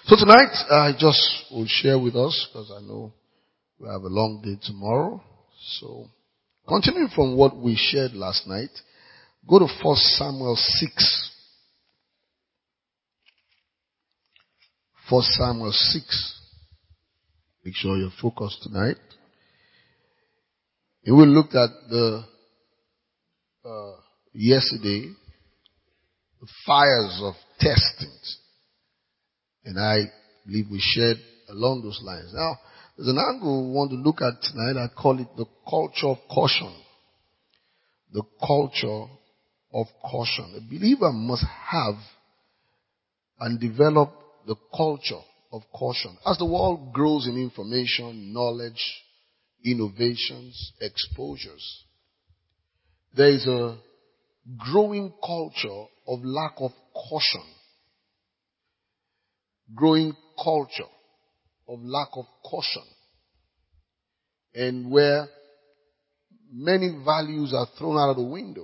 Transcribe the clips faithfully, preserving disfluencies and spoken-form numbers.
So tonight, I just will share with us, because I know we have a long day tomorrow. So, continuing from what we shared last night, go to First Samuel six. First Samuel six. Make sure you're focused tonight. And we looked at the, uh, yesterday, the fires of testings. And I believe we shared along those lines. Now, there's an angle we want to look at tonight. I call it the culture of caution. The culture of caution. A believer must have and develop the culture of caution. As the world grows in information, knowledge, innovations, exposures, there is a growing culture of lack of caution. Growing culture of lack of caution. And where many values are thrown out of the window.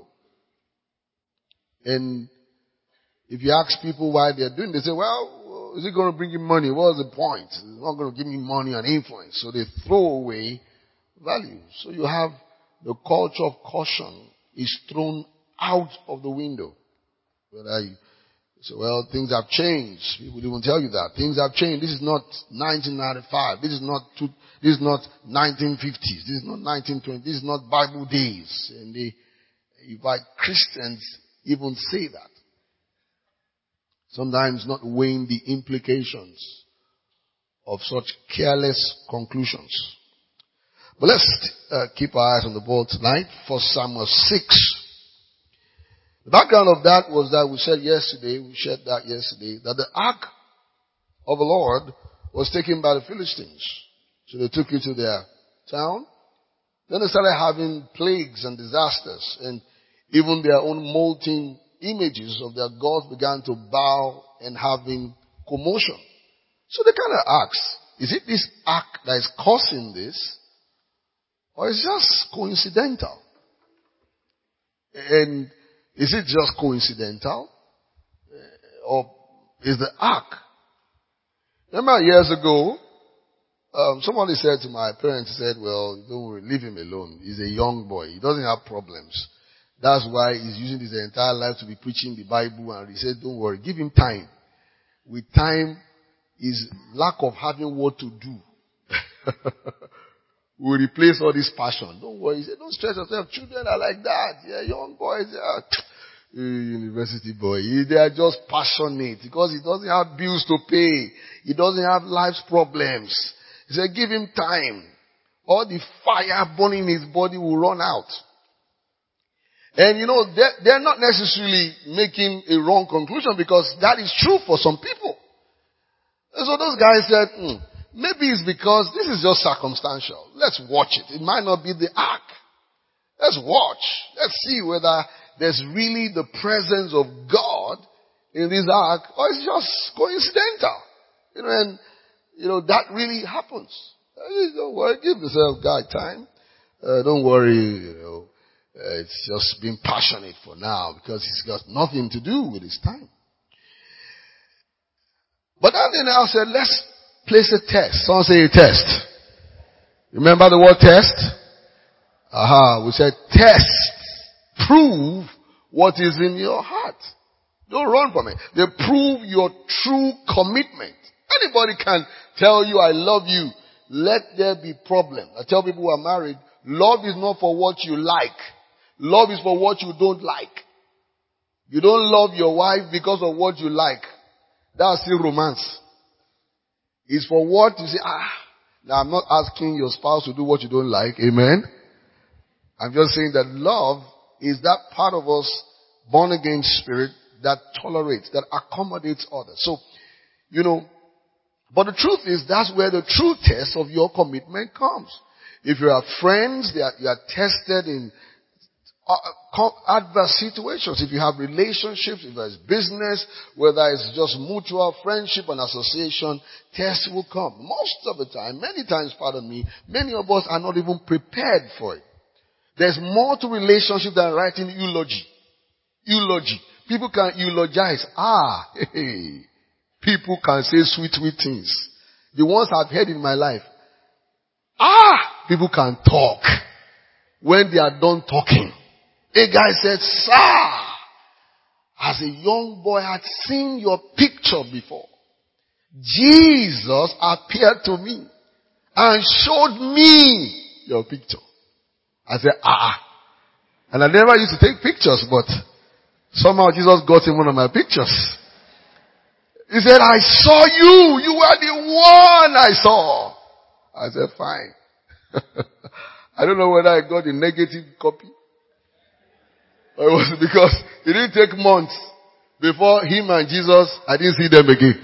And if you ask people why they're doing it, they say, well, is it going to bring you money? What's the point? It's not going to give me money and influence. So they throw away values. So you have the culture of caution is thrown out of the window. Whether you So, well, things have changed. People even tell you that. Things have changed. This is not nineteen ninety-five. This is not two, this is not nineteen fifties. This is not nineteen twenties. This is not Bible days. And they invite Christians even say that. Sometimes not weighing the implications of such careless conclusions. But let's uh, keep our eyes on the ball tonight. First Samuel six. The background of that was that we said yesterday, we shared that yesterday, that the ark of the Lord was taken by the Philistines. So they took it to their town. Then they started having plagues and disasters, and even their own molten images of their gods began to bow and having commotion. So they kind of asked, is it this ark that is causing this, or is it just coincidental? And is it just coincidental? Or is the ark? Remember years ago, um, somebody said to my parents, said, well, don't worry, leave him alone. He's a young boy. He doesn't have problems. That's why he's using his entire life to be preaching the Bible. And he said, don't worry, give him time. With time is lack of having what to do. We'll replace all this passion. Don't worry. He said, don't stress yourself. Children are like that. Yeah, young boys. Yeah. University boy. They are just passionate because he doesn't have bills to pay. He doesn't have life's problems. He said, give him time. All the fire burning in his body will run out. And you know, they're, they're not necessarily making a wrong conclusion because that is true for some people. And so those guys said, hmm, maybe it's because this is just circumstantial. Let's watch it. It might not be the ark. Let's watch. Let's see whether there's really the presence of God in this ark, or it's just coincidental. You know, and, you know, that really happens. Don't worry, give yourself God time. Uh, don't worry, you know, uh, it's just being passionate for now because it's got nothing to do with his time. But then I said, let's place a test. Someone say a test. Remember the word test? Aha, we said test. Prove what is in your heart. Don't run from it. They prove your true commitment. Anybody can tell you, I love you. Let there be problem. I tell people who are married, love is not for what you like. Love is for what you don't like. You don't love your wife because of what you like. That's still romance. It's for what you say, ah. Now I'm not asking your spouse to do what you don't like. Amen. I'm just saying that love is that part of us, born again spirit, that tolerates, that accommodates others. So, you know, but the truth is that's where the true test of your commitment comes. If you have friends, they are, you are tested in uh, adverse situations. If you have relationships, if there's business, whether it's just mutual friendship and association, tests will come. Most of the time, many times, pardon me, many of us are not even prepared for it. There's more to relationship than writing eulogy. Eulogy. People can eulogize. Ah, hey, hey. people can say sweet, sweet things. The ones I've heard in my life. Ah! People can talk. When they are done talking. A guy said, sir, as a young boy, I had seen your picture before. Jesus appeared to me and showed me your picture. I said, ah. And I never used to take pictures, but somehow Jesus got in one of my pictures. He said, I saw you. You were the one I saw. I said, fine. I don't know whether I got a negative copy. Or it was because it didn't take months before him and Jesus, I didn't see them again.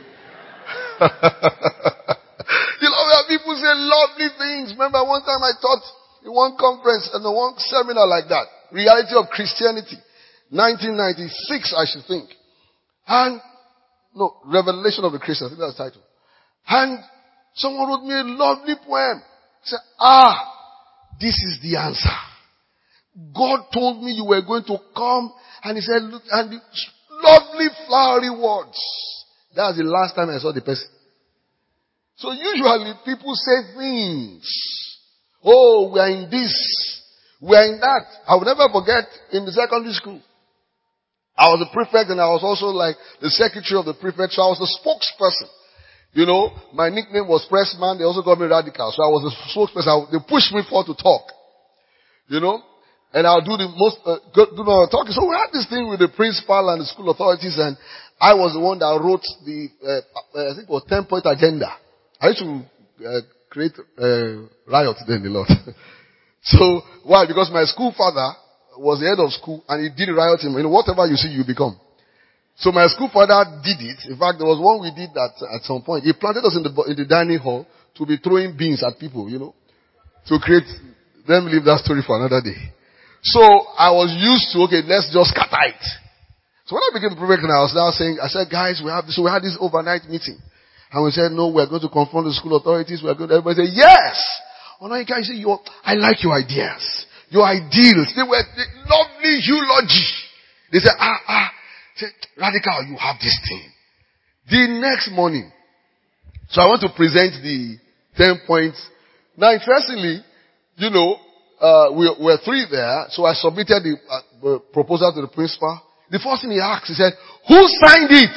You know, where people say lovely things. Remember one time I taught in one conference and in one seminar like that. Reality of Christianity. nineteen ninety-six, I should think. And, no, Revelation of the Christian. I think that's the title. And someone wrote me a lovely poem. He said, ah, this is the answer. God told me you were going to come, and he said, look, and the lovely flowery words. That was the last time I saw the person. So usually people say things. Oh, we are in this. We are in that. I will never forget in the secondary school. I was a prefect and I was also like the secretary of the prefect. So I was the spokesperson. You know, my nickname was Pressman. They also called me Radical. So I was the spokesperson. They pushed me forward to talk. You know, and I'll do the most, uh, good, do no talking. So we had this thing with the principal and the school authorities, and I was the one that wrote the, uh, I think it was ten point agenda. I used to uh, create uh, riot then a lot. So why? Because my school father was the head of school, and he did rioting. You know, whatever you see, you become. So my school father did it. In fact, there was one we did that at some point. He planted us in the in the dining hall to be throwing beans at people, you know, to create. Let me leave that story for another day. So I was used to, okay, let's just scatter it. So when I became prefect, I was now saying, I said, guys, we have this, so we had this overnight meeting. And we said, no, we're going to confront the school authorities. We're going to, everybody said, yes! Oh no, you guys say, your, I like your ideas. Your ideals. They were the lovely eulogy. They said, ah, ah. Said, Radical, you have this thing. The next morning, so I want to present the ten points. Now interestingly, you know, uh, we were three there, so I submitted the, uh, the proposal to the principal. The first thing he asked, he said, who signed it?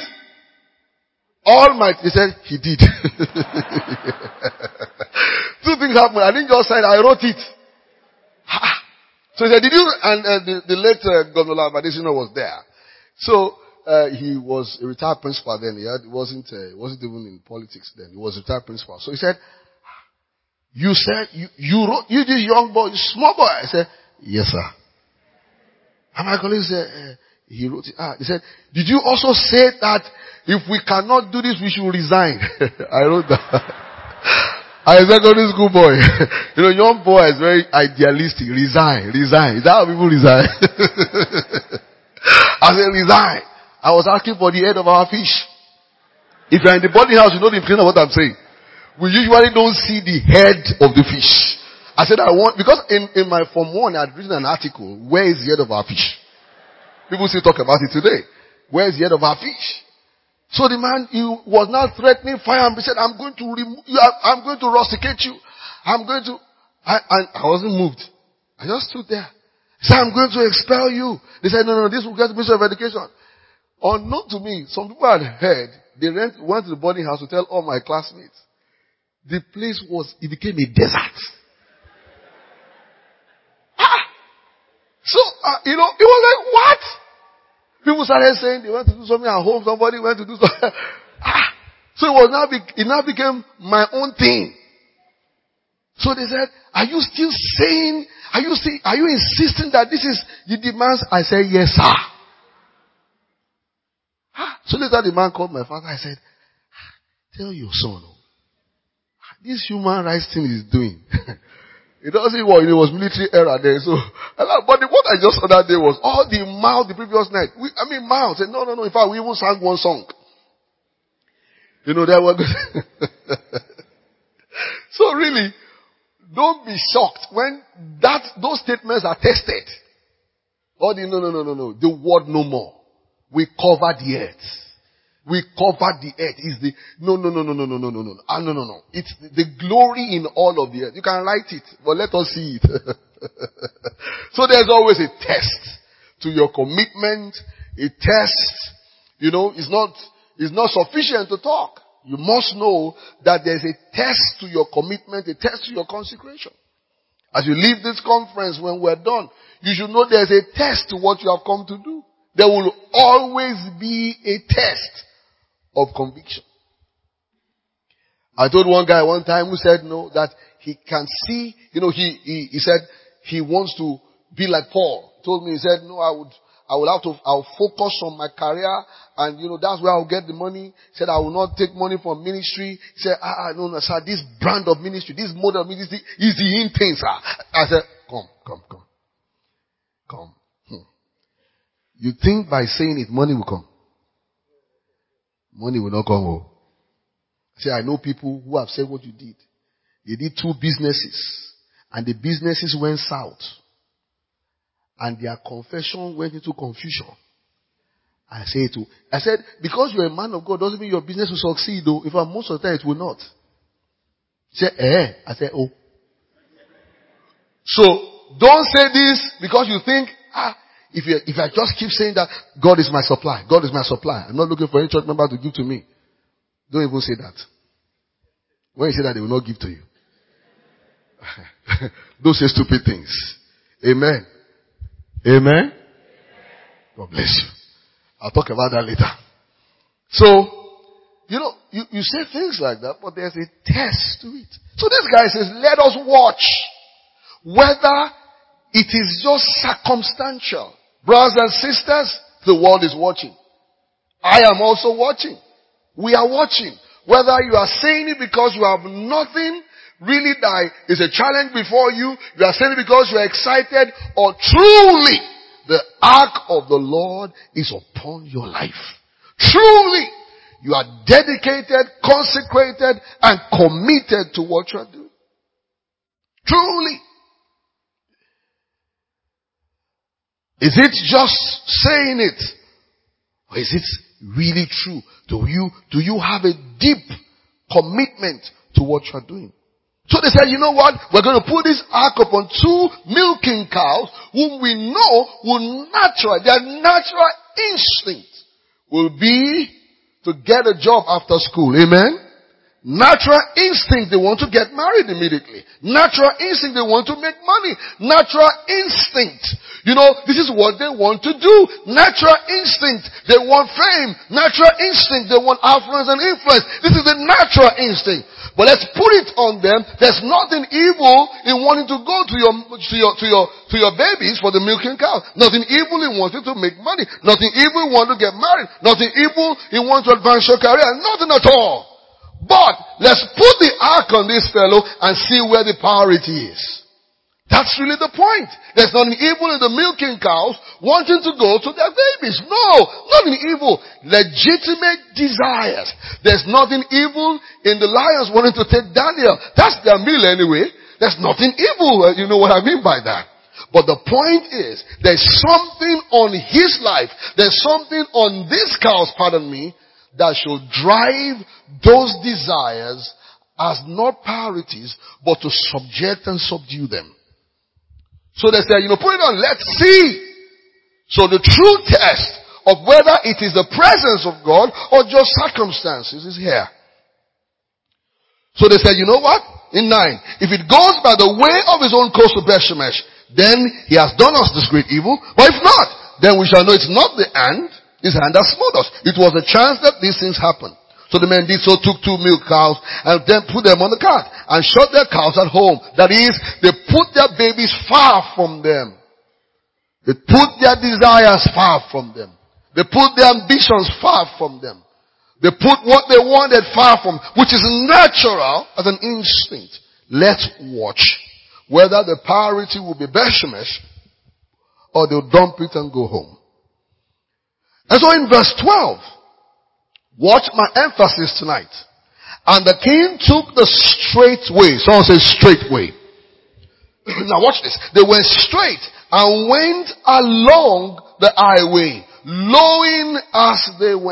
All my, he said, he did. Two things happened. I didn't just sign, I wrote it. So he said, did you, and uh, the, the late uh, Governor Labadesino was there. So, uh, he was a retired principal then. He had, wasn't, uh, wasn't even in politics then. He was a retired principal. So he said, you said, you, you wrote, you this young boy, small boy. I said, yes, sir. And my colleague said, uh, he wrote it. Ah, he said, did you also say that if we cannot do this, we should resign? I wrote that. I said, secondary school boy. You know, young boy is very idealistic. Resign, resign. Is that how people resign? I said, resign. I was asking for the head of our fish. If you're in the boarding house, you know the implication of what I'm saying. We usually don't see the head of the fish. I said, I want, because in, in my Form one, I had written an article, where is the head of our fish? People still talk about it today. Where is the head of our fish? So the man, he was now threatening fire and he said, I'm going to remove you, I'm going to rusticate you. I'm going to, I, and I wasn't moved. I just stood there. He said, I'm going to expel you. They said, no, no, no, this will get the Minister of Education. Unknown to me, some people had heard, they went, went to the boarding house to tell all my classmates. The place was, it became a desert. Ah! So, uh, you know, it was like, what? People started saying they went to do something at home, somebody went to do something. Ah! So it was now, be- it now became my own thing. So they said, are you still saying, are you still, are you insisting that this is the demands? I said, yes, sir. Ah! So later the man called my father. I said, tell your son, this human rights thing is doing. It doesn't work. It was military era there. So, but the, what I just saw that day was all the mouth the previous night. We, I mean, mouth said, no, no, no. In fact, we even sang one song. You know, there were good. So really, don't be shocked when that, those statements are tested. All the, no, no, no, no, no. The word no more. We cover the earth. We cover the earth. Is the no no no no no no no no no ah, no no no. It's the, the glory in all of the earth. You can write it, but let us see it. So there's always a test to your commitment. A test, you know, is not is not sufficient to talk. You must know that there's a test to your commitment, a test to your consecration. As you leave this conference, when we're done, you should know there's a test to what you have come to do. There will always be a test of conviction. I told one guy one time who said no, that he can see, you know, he, he, he said he wants to be like Paul. He told me, he said, no, I would, I will have to, I'll focus on my career and, you know, that's where I'll get the money. He said, I will not take money from ministry. He said, ah, no, no, sir, this brand of ministry, this mode of ministry is the in thing, sir. I said, come, come, come, come. Hmm. You think by saying it, money will come? Money will not come. Oh. I say, I know people who have said what you did. They did two businesses and the businesses went south. And their confession went into confusion. I say to, I said, because you're a man of God doesn't mean your business will succeed though. In fact, most of the time it will not. He said, eh? I said, oh. So, don't say this because you think, ah, if you, if I just keep saying that, God is my supply, God is my supply. I'm not looking for any church member to give to me. Don't even say that. When you say that, they will not give to you. Don't say stupid things. Amen. Amen. God bless you. I'll talk about that later. So, you know, you, you say things like that, but there's a test to it. So this guy says, let us watch whether it is just circumstantial. Brothers and sisters, the world is watching. I am also watching. We are watching. Whether you are saying it because you have nothing really that is a challenge before you, you are saying it because you are excited, or truly the ark of the Lord is upon your life. Truly, you are dedicated, consecrated, and committed to what you are doing. Truly. Is it just saying it? Or is it really true? Do you, do you have a deep commitment to what you are doing? So they said, you know what? We're going to put this ark upon two milking cows whom we know will natural, their natural instinct will be to get a job after school. Amen? Natural instinct, they want to get married immediately. Natural instinct, they want to make money. Natural instinct. You know, this is what they want to do. Natural instinct, they want fame. Natural instinct, they want affluence and influence. This is the natural instinct. But let's put it on them. There's nothing evil in wanting to go to your, to your, to your, to your babies for the milking cow. Nothing evil in wanting to make money. Nothing evil in wanting to get married. Nothing evil in wanting to advance your career. Nothing at all. But let's put the ark on this fellow and see where the priority is. That's really the point. There's nothing evil in the milking cows wanting to go to their babies. No, nothing evil. Legitimate desires. There's nothing evil in the lions wanting to take Daniel. That's their meal anyway. There's nothing evil. You know what I mean by that. But the point is, there's something on his life. There's something on these cows, pardon me, that should drive those desires as not priorities, but to subject and subdue them. So they say, you know, put it on, let's see. So the true test of whether it is the presence of God or just circumstances is here. So they said, you know what? In nine, if it goes by the way of his own course to Bethshemesh, then he has done us this great evil. But if not, then we shall know it's not the hand. His hand has smote us. It was a chance that these things happened. So the men did so, took two milk cows, and then put them on the cart, and shut their cows at home. That is, they put their babies far from them. They put their desires far from them. They put their ambitions far from them. They put what they wanted far from, which is natural as an instinct. Let's watch whether the priority will be Bethshemesh, or they'll dump it and go home. And so in verse twelve, watch my emphasis tonight. And the king took the straight way. Someone says straight way. Now watch this. They went straight and went along the highway, lowing as they went.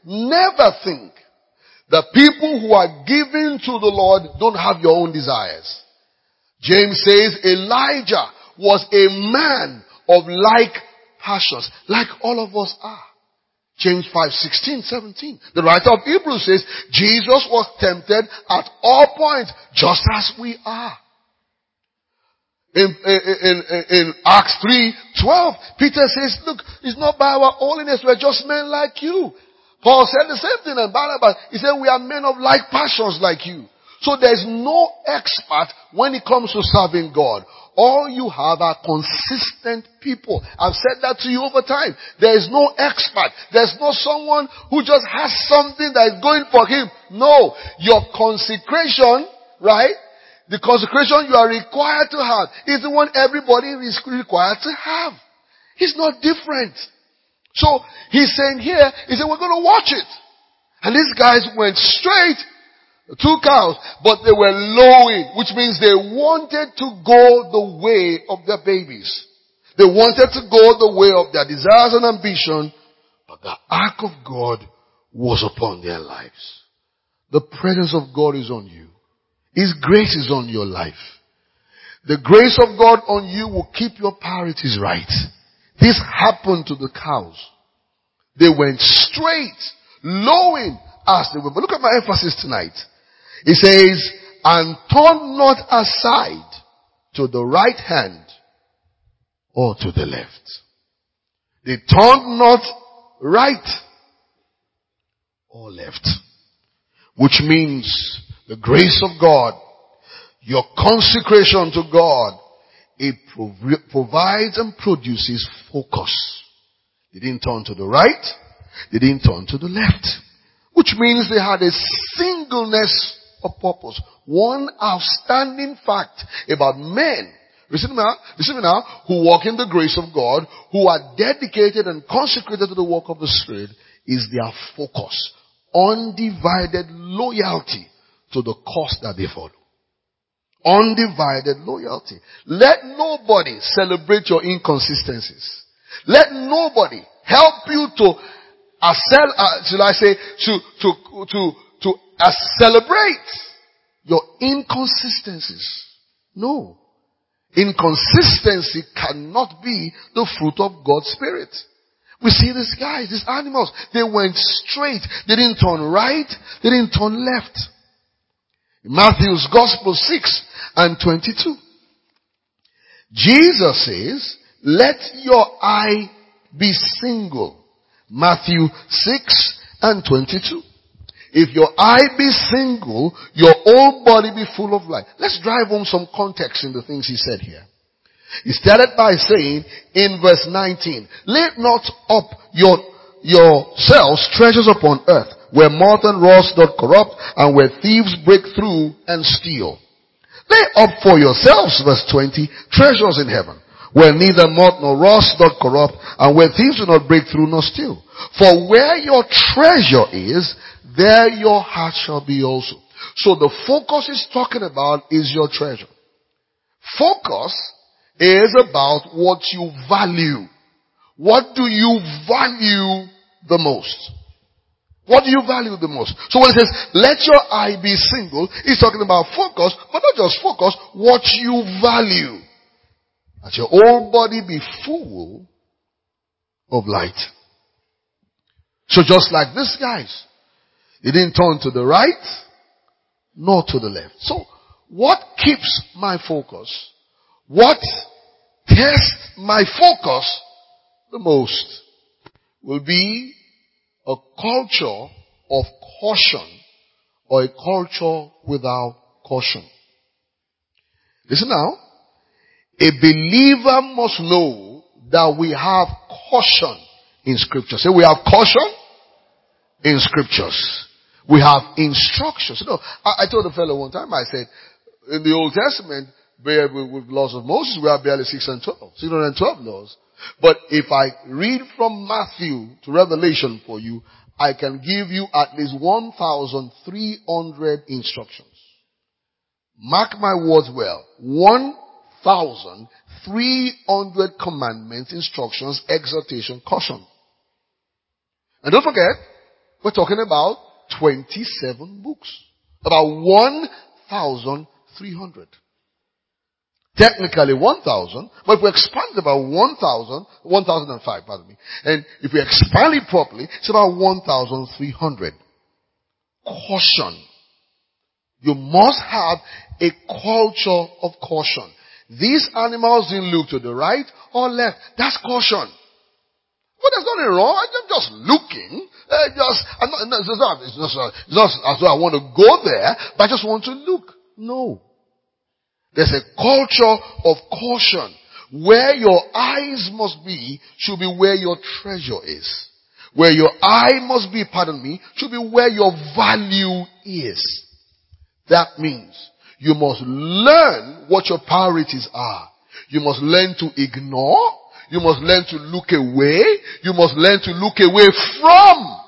never think that people who are given to the Lord don't have your own desires. James says Elijah was a man of like passions, like all of us are. James five, sixteen, seventeen. The writer of Hebrews says Jesus was tempted at all points, just as we are. In, in, in, in Acts three, twelve, Peter says, look, it's not by our holiness, we're just men like you. Paul said the same thing in Barnabas. He said, we are men of like passions like you. So there's no expert when it comes to serving God. All you have are consistent people. I've said that to you over time. There is no expert. There's no someone who just has something that is going for him. No. Your consecration, right? The consecration you are required to have is the one everybody is required to have. It's not different. So he's saying here, he said, we're going to watch it. And these guys went straight, two cows, but they were lowing, which means they wanted to go the way of their babies. They wanted to go the way of their desires and ambition, but the ark of God was upon their lives. The presence of God is on you. His grace is on your life. The grace of God on you will keep your priorities right. This happened to the cows. They went straight, lowing as they were. But look at my emphasis tonight. It says, and turn not aside to the right hand or to the left. They turned not right or left. Which means the grace of God, your consecration to God, it prov- provides and produces focus. They didn't turn to the right. They didn't turn to the left. Which means they had a singleness of purpose. One outstanding fact about men, listen now, listen now, who walk in the grace of God, who are dedicated and consecrated to the work of the Spirit, is their focus. Undivided loyalty to the cause that they follow. Undivided loyalty. Let nobody celebrate your inconsistencies. Let nobody help you to accel- uh, shall I say, to, to, to, to uh, celebrate your inconsistencies. No. Inconsistency cannot be the fruit of God's Spirit. We see these guys, these animals, they went straight. They didn't turn right. They didn't turn left. Matthew's Gospel six and twenty-two. Jesus says, let your eye be single. Matthew six and twenty-two. If your eye be single, your whole body be full of light. Let's drive home some context in the things he said here. He started by saying in verse nineteen, lay not up your yourselves treasures upon earth, where moth and rust doth corrupt, and where thieves break through and steal. Lay up for yourselves, verse twenty, treasures in heaven, where neither moth nor rust doth corrupt, and where thieves do not break through nor steal. For where your treasure is, there your heart shall be also. So the focus he's talking about is your treasure. Focus is about what you value. What do you value the most? What do you value the most? So when it says, let your eye be single, he's talking about focus, but not just focus, what you value. That your whole body be full of light. So just like these guys, they didn't turn to the right, nor to the left. So what keeps my focus? What tests my focus the most will be a culture of caution or a culture without caution. Listen now. A believer must know that we have caution in Scripture. Say we have caution in Scriptures. We have instructions. You know, I, I told a fellow one time, I said, in the Old Testament, with, with laws of Moses, we have barely six and twelve. six hundred twelve laws. But if I read from Matthew to Revelation for you, I can give you at least one thousand three hundred instructions. Mark my words well. one thousand three hundred commandments, instructions, exhortation, caution. And don't forget, We're talking about twenty-seven books. About one thousand three hundred. Technically one thousand, but if we expand it about one thousand, one thousand five, pardon me. And if we expand it properly, it's about one thousand three hundred. Caution. You must have a culture of caution. These animals didn't look to the right or left. That's caution. But there's nothing wrong. I'm just looking. Uh, just, I'm not, it's, not, it's, not, it's not as though I want to go there, but I just want to look. No. There's a culture of caution. Where your eyes must be should be where your treasure is. Where your eye must be, pardon me, should be where your value is. That means you must learn what your priorities are. You must learn to ignore. You must learn to look away. You must learn to look away from.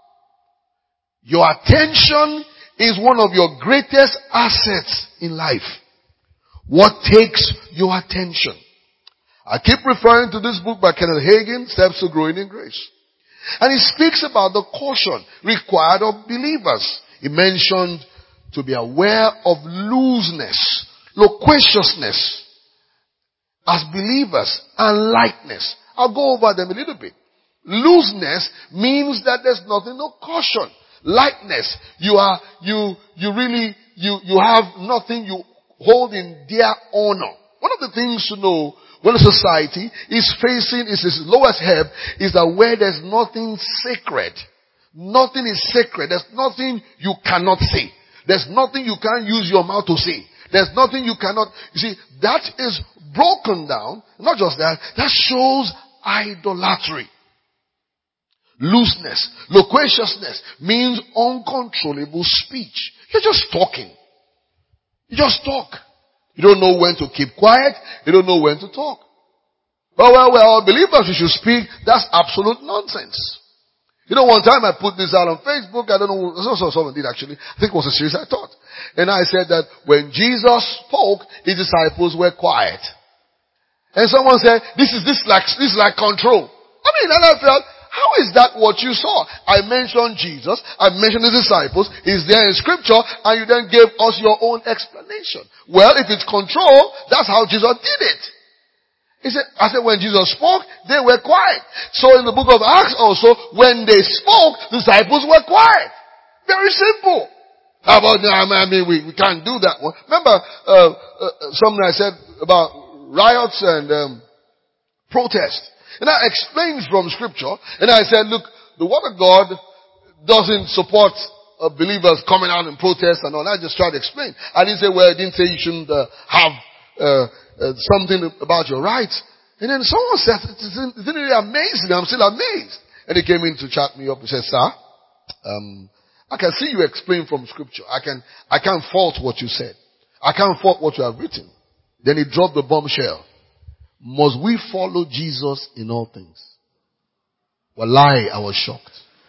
Your attention is one of your greatest assets in life. What takes your attention? I keep referring to this book by Kenneth Hagin, Steps to Growing in Grace. And he speaks about the caution required of believers. He mentioned to be aware of looseness, loquaciousness as believers, and lightness. I'll go over them a little bit. Looseness means that there's nothing, no caution. Lightness, you are, you, you really, you, you have nothing you hold in dear honor. One of the things to know when a society is facing is its lowest ebb is that where there's nothing sacred, nothing is sacred. There's nothing you cannot say. There's nothing you can't use your mouth to say. There's nothing you cannot, you see, that is broken down. Not just that, that shows idolatry. Looseness, loquaciousness means uncontrollable speech. You're just talking. You just talk. You don't know when to keep quiet. You don't know when to talk. Well, well, well, all believers, you should speak. That's absolute nonsense. You know, one time I put this out on Facebook. I don't know, someone did actually. I think it was a series I taught. And I said that when Jesus spoke, his disciples were quiet. And someone said, this is, this like, this is like control. I mean, and I felt, how is that what you saw? I mentioned Jesus. I mentioned the disciples. He's there in scripture. And you then gave us your own explanation. Well, if it's control, that's how Jesus did it. He said, I said when Jesus spoke, they were quiet. So in the book of Acts also, when they spoke, the disciples were quiet. Very simple. How about, I mean, we, we can't do that one. Remember, uh, uh, something I said about riots and, um, protests. And I explained from scripture, and I said, look, the word of God doesn't support uh, believers coming out in protest and all. I just tried to explain. I didn't say, well, I didn't say you shouldn't uh, have uh, uh, something about your rights. And then someone said, isn't it really amazing? I'm still amazed. And he came in to chat me up. He said, sir, um, I can see you explain from scripture. I can, I can't fault what you said. I can't fault what you have written. Then he dropped the bombshell. Must we follow Jesus in all things? Wallahi, I was shocked.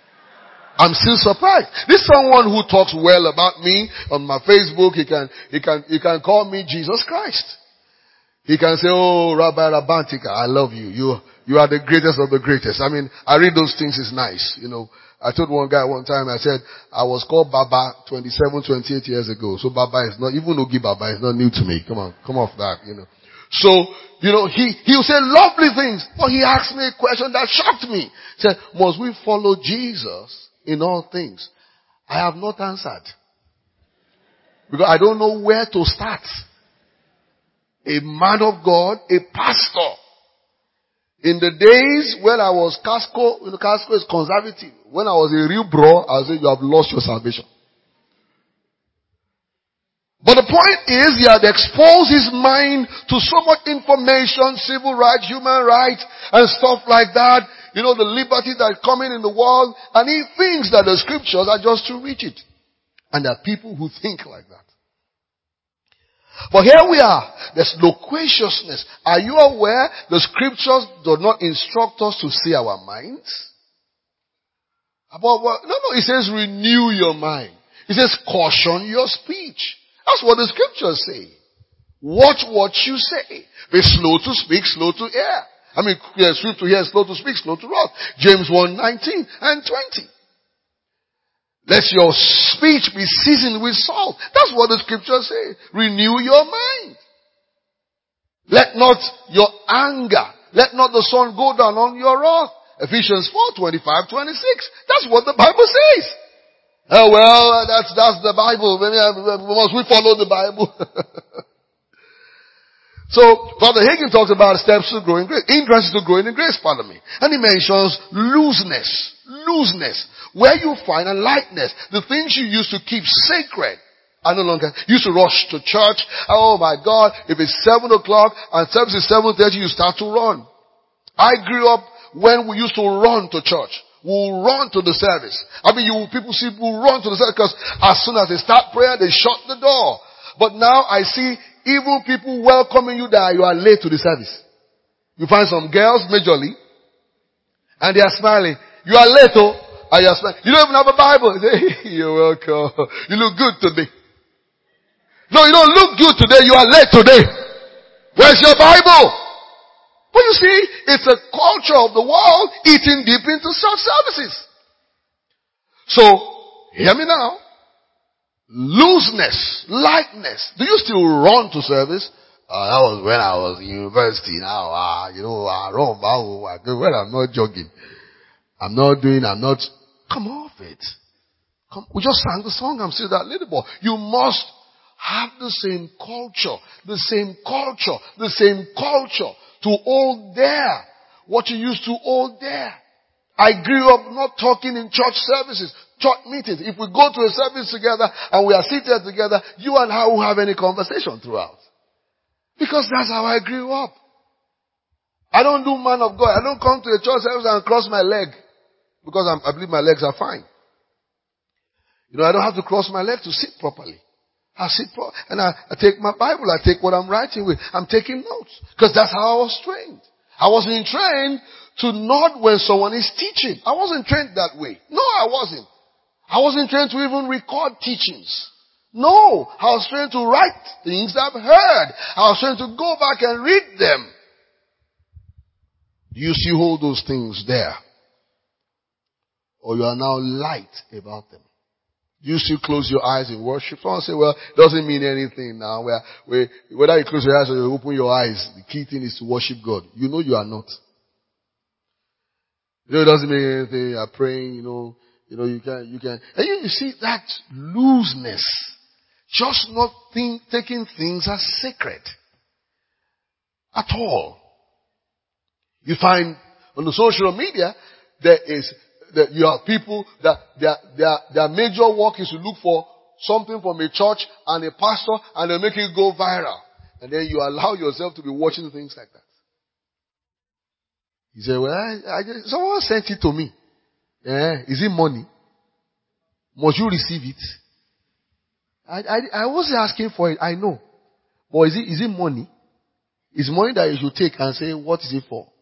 I'm still surprised. This is someone who talks well about me on my Facebook. He can, he can, he can call me Jesus Christ. He can say, oh, Rabbi Rabantika, I love you. You, you are the greatest of the greatest. I mean, I read those things, it's nice. You know, I told one guy one time, I said, I was called Baba twenty-seven, twenty-eight years ago. So Baba is not, even Ogi Baba is not new to me. Come on, come off that, you know. So, you know, he, he'll say lovely things. But he asked me a question that shocked me. He said, must we follow Jesus in all things? I have not answered. Because I don't know where to start. A man of God, a pastor. In the days when I was Casco, you know, Casco is conservative. When I was a real bro, I said, you have lost your salvation. But the point is, he had exposed his mind to so much information, civil rights, human rights, and stuff like that. You know, the liberty that's coming in the world. And he thinks that the scriptures are just to reach it. And there are people who think like that. But here we are. There's loquaciousness. Are you aware the scriptures do not instruct us to see our minds? About what? No, no, it says renew your mind. It says caution your speech. That's what the scriptures say. Watch what you say. Be slow to speak, slow to hear. I mean, swift to hear, slow to speak, slow to wrath. James one nineteen and twenty. Let your speech be seasoned with salt. That's what the scripture says. Renew your mind. Let not your anger, let not the sun go down on your wrath. Ephesians four, twenty-five, twenty-six. That's what the Bible says. Oh well, that's, that's the Bible. Must we follow the Bible? So, Father Hagin talks about steps to growing grace, entrances to growing in grace, pardon me. And he mentions looseness, looseness, where you find a lightness. The things you used to keep sacred are no longer, you used to rush to church. Oh my God, if it's seven o'clock and service is seven thirty, you start to run. I grew up when we used to run to church. We'll run to the service. I mean, you people see people run to the service because as soon as they start prayer, they shut the door. But now I see even people welcoming you that you are late to the service. You find some girls, majorly, and they are smiling. You are late, oh, and you are smiling. You don't even have a Bible. They say, hey, you're welcome. You look good today. No, you don't look good today. You are late today. Where's your Bible? But you see, it's a culture of the world eating deep into such services. So, hear me now. Looseness, lightness. Do you still run to service? Uh, that was when I was in university. Now, uh, you know, I run, I go when I'm not jogging. I'm not doing, I'm not, come off it. Come, we just sang the song, I'm still that little boy. You must have the same culture, the same culture, the same culture to hold there what you used to hold there. I grew up not talking in church services, church meetings. If we go to a service together and we are seated together, you and I will have any conversation throughout. Because that's how I grew up. I don't do man of God. I don't come to a church service and cross my leg. Because I'm, I believe my legs are fine. You know, I don't have to cross my leg to sit properly. I sit pro- and I, I take my Bible. I take what I'm writing with. I'm taking notes. Because that's how I was trained. I wasn't trained to nod when someone is teaching. I wasn't trained that way. No, I wasn't. I wasn't trained to even record teachings. No, I was trained to write things I've heard. I was trained to go back and read them. Do you still hold those things there? Or you are now light about them? Do you still close your eyes in worship? Someone say, well, it doesn't mean anything now. Where, where, whether you close your eyes or you open your eyes, the key thing is to worship God. You know you are not. You know it doesn't mean anything. You are praying, you know, you know, you can, you can. And you, you see that looseness. Just not think, taking things as sacred. At all. You find on the social media, there is, that you have people that their, their, their major work is to look for something from a church and a pastor and they make it go viral. And then you allow yourself to be watching things like that. You say, well, I, I just, someone sent it to me. Eh, is it money? Must you receive it? I, I, I wasn't asking for it, I know. But is it, is it money? It's money that you should take and say, what is it for?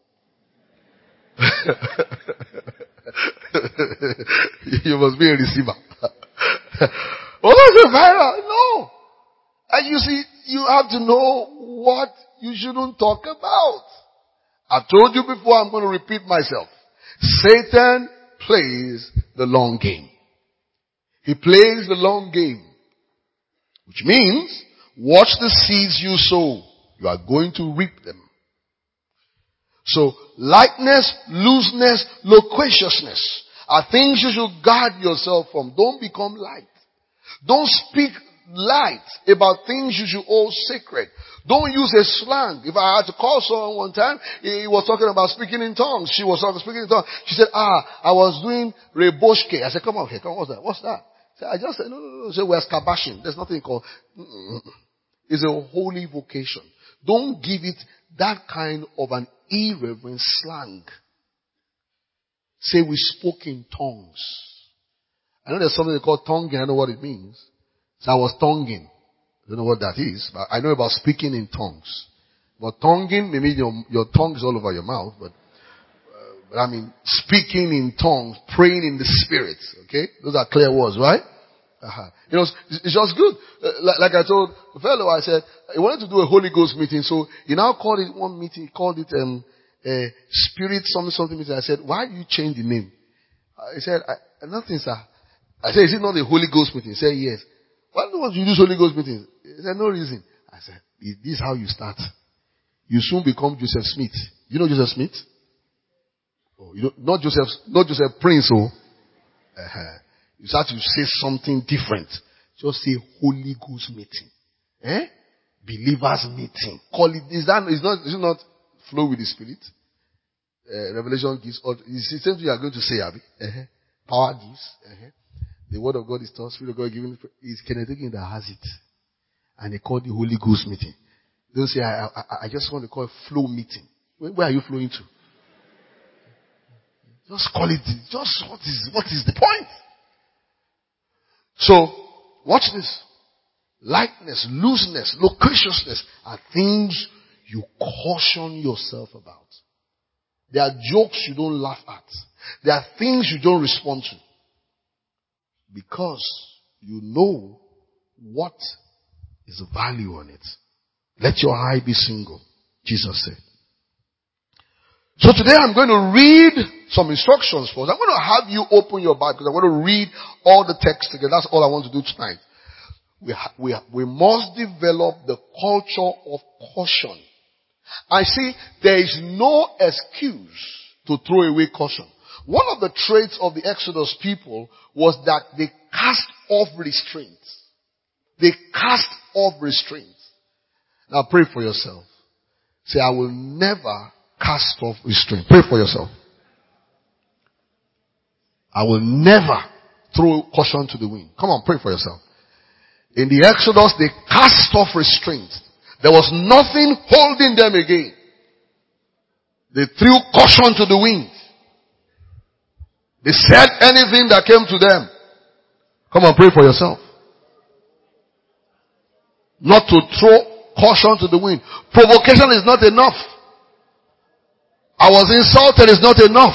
You must be a receiver. Well, that's a viral. No. And you see, you have to know what you shouldn't talk about. I told you before, I'm going to repeat myself. Satan plays the long game. He plays the long game. Which means, watch the seeds you sow. You are going to reap them. So, lightness, looseness, loquaciousness are things you should guard yourself from. Don't become light. Don't speak light about things you should hold sacred. Don't use a slang. If I had to call someone one time, he was talking about speaking in tongues. She was talking speaking in tongues. She said, ah, I was doing reboshke. I said, come on here, come on, what's that? What's that? I, said, I just said, no, no, no. She said, we're skabashing. There's nothing called, mm-mm. It's a holy vocation. Don't give it that kind of an irreverent slang. Say we spoke in tongues. I know there's something called tonguing. I don't know what it means. So I was tonguing. I don't know what that is, but I know about speaking in tongues. But tonguing, maybe your, your tongue is all over your mouth, but, uh, but I mean, speaking in tongues, praying in the spirit, okay? Those are clear words, right? Uh-huh. You know, it's, it's just good. Uh, like, like I told the fellow, I said, he wanted to do a Holy Ghost meeting, so he now called it one meeting, he called it, um, uh, spirit something something meeting. I said, why do you change the name? Uh, he said, I, nothing, sir. I said, is it not a Holy Ghost meeting? He said, yes. Why don't you use Holy Ghost meetings? He said, no reason. I said, this is how you start. You soon become Joseph Smith. You know Joseph Smith? Oh, you know, not Joseph, not Joseph Prince, oh. Uh-huh. You start to say something different. Just say Holy Ghost meeting. Eh? Believers meeting. Call it, is that, is not, is it not flow with the Spirit? Uh, Revelation gives, all, it's the same thing you are going to say, Abby. Uh-huh. Power gives. Uh-huh. The word of God is taught, Spirit of God given. It's Kenneth Hagin that has it. And they call it the Holy Ghost meeting. Don't say, I, I, I just want to call it flow meeting. Where, where are you flowing to? Just call it, just what is, what is the point? So, watch this. Lightness, looseness, loquaciousness are things you caution yourself about. There are jokes you don't laugh at. There are things you don't respond to. Because you know what is the value on it. Let your eye be single, Jesus said. So today I'm going to read some instructions for us. I'm going to have you open your Bible because I'm going to read all the text together. That's all I want to do tonight. We, ha- we, ha- we must develop the culture of caution. I see there is no excuse to throw away caution. One of the traits of the Exodus people was that they cast off restraint. They cast off restraint. Now pray for yourself. Say, I will never cast off restraint. Pray for yourself. I will never throw caution to the wind. Come on, pray for yourself. In the Exodus, they cast off restraint. There was nothing holding them again. They threw caution to the wind. They said anything that came to them. Come on, pray for yourself. Not to throw caution to the wind. Provocation is not enough. I was insulted is not enough.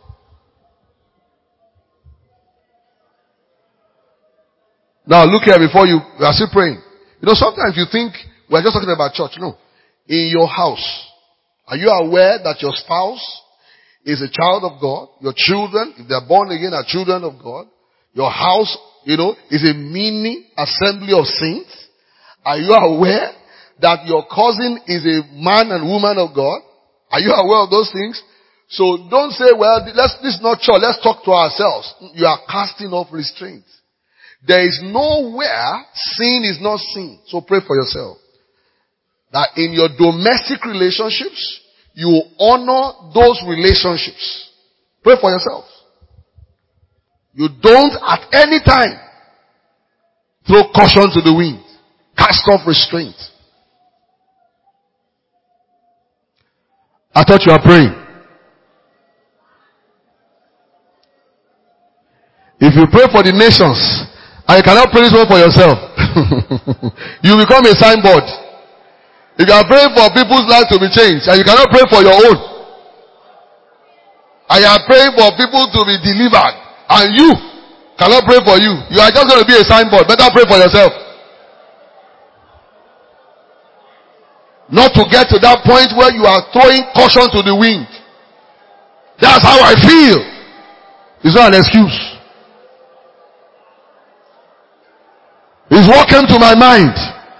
Now look here before you, you are still praying. You know, sometimes you think we're just talking about church. No. In your house, are you aware that your spouse is a child of God? Your children, if they're born again, are children of God. Your house, you know, is a mini assembly of saints. Are you aware that your cousin is a man and woman of God? Are you aware of those things? So don't say, well, let's, this is not church. Let's talk to ourselves. You are casting off restraint. There is nowhere sin is not sin. So pray for yourself. That in your domestic relationships, you honor those relationships. Pray for yourself. You don't at any time throw caution to the wind. Cast off restraint. I thought you were praying. If you pray for the nations, and you cannot pray this one for yourself, you become a signboard. If you are praying for people's lives to be changed, and you cannot pray for your own, and you are praying for people to be delivered, and you cannot pray for you, you are just going to be a signboard. Better pray for yourself. Not to get to that point where you are throwing caution to the wind. That's how I feel. It's not an excuse. It's what came to my mind.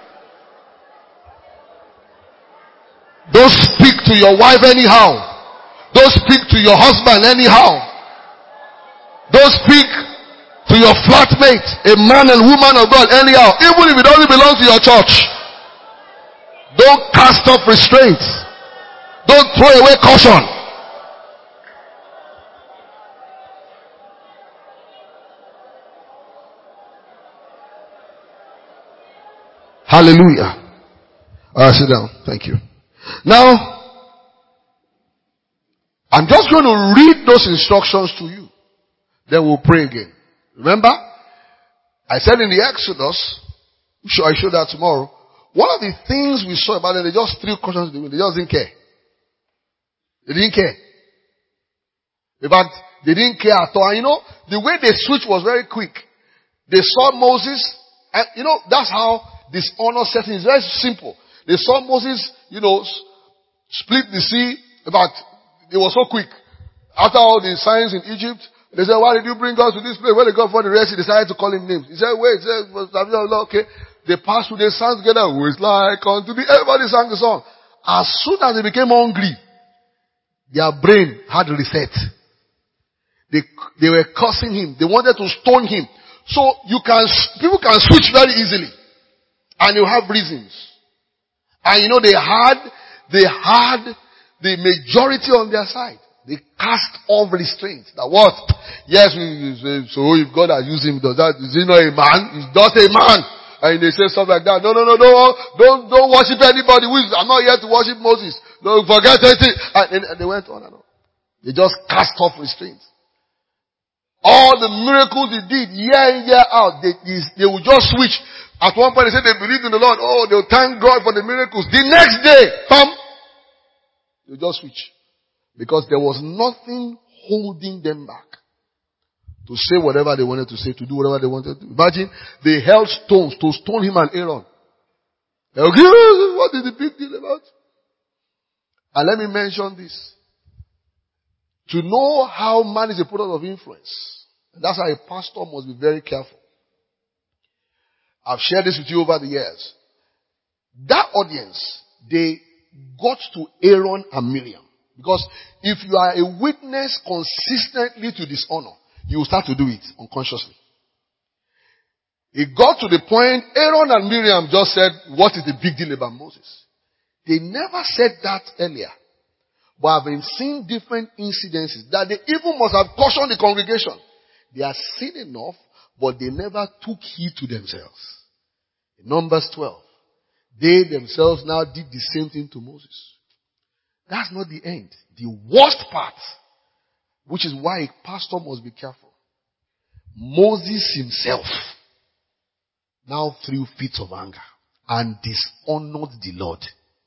Don't speak to your wife anyhow. Don't speak to your husband anyhow. Don't speak to your flatmate, a man and woman of God anyhow, even if it doesn't belong to your church. Don't cast off restraint. Don't throw away caution. Hallelujah. Alright, sit down. Thank you. Now, I'm just going to read those instructions to you. Then we'll pray again. Remember, I said in the Exodus, I show that tomorrow, one of the things we saw about them, they just threw caution to the wind. They just didn't care. They didn't care. In fact, they didn't care at all. And you know, the way they switched was very quick. They saw Moses, and you know, that's how dishonor setting is very simple. They saw Moses, you know, split the sea. In fact, it was so quick. After all the signs in Egypt, They said, why did you bring us to this place? When they got for the rest, he decided to call him names. He said, wait, he said, okay. They passed through, they sang together. Who is like unto thee? Everybody sang the song. As soon as they became hungry, their brain had reset. They, they were cursing him. They wanted to stone him. So you can, people can switch very easily. And you have reasons. And you know, they had, they had the majority on their side. They cast off restraint. That what? Yes, we, so if God has used him, does that, is he not a man? He's just a man. And they say stuff like that. No, no, no, no, don't, don't worship anybody. I'm not here to worship Moses. Don't forget anything. And they went on and on. They just cast off restraint. All the miracles he did year in, year out, they, they, they would just switch. At one point they said they believed in the Lord. Oh, they'll thank God for the miracles. The next day, come, they'll just switch. Because there was nothing holding them back to say whatever they wanted to say, to do whatever they wanted to do. Imagine, they held stones to stone him and Aaron. They'll give us, what is the big deal about? And let me mention this. To know how man is a product of influence. That's why a pastor must be very careful. I've shared this with you over the years. That audience, they got to Aaron and Miriam. Because if you are a witness consistently to dishonor, you will start to do it unconsciously. It got to the point, Aaron and Miriam just said, what is the big deal about Moses? They never said that earlier. But I've been seeing different incidences that they even must have cautioned the congregation. They are seen enough, but they never took heed to themselves. In Numbers twelve, they themselves now did the same thing to Moses. That's not the end. The worst part, which is why a pastor must be careful. Moses himself now threw fits of anger and dishonored the Lord.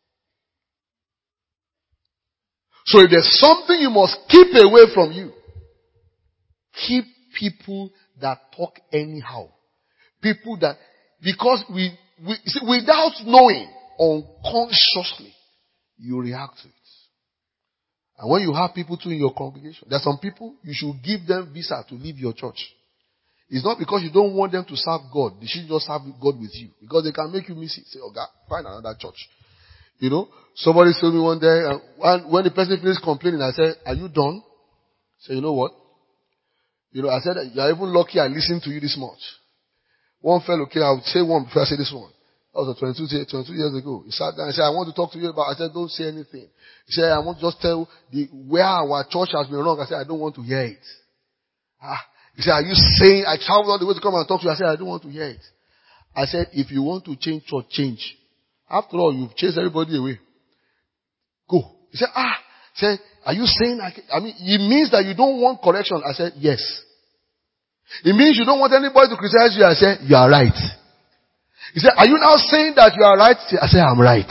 So if there's something you must keep away from you, keep people that talk anyhow. People that, because we, we see, without knowing, unconsciously, you react to it. And when you have people too in your congregation, there are some people, you should give them visa to leave your church. It's not because you don't want them to serve God. They should just serve God with you. Because they can make you miss it. Say, oh God, find another church. You know, somebody told me one day, uh, when the person finished complaining, I said, are you done? I said, you know what? You know, I said, you're even lucky I listened to you this much. One fellow came, I would say one before I say this one. That was twenty-two, twenty-two years ago. He sat down and said, I want to talk to you about, I said, don't say anything. He said, I want to just tell the, where our church has been wrong. I said, I don't want to hear it. Ah. He said, are you saying, I traveled all the way to come and talk to you? I said, I don't want to hear it. I said, if you want to change church, change. After all, you've chased everybody away. Go. He said, ah, he said, are you saying, I, can, I mean, it means that you don't want correction. I said, yes. It means you don't want anybody to criticize you. I said, you are right. He said, are you now saying that you are right? I said, I'm right.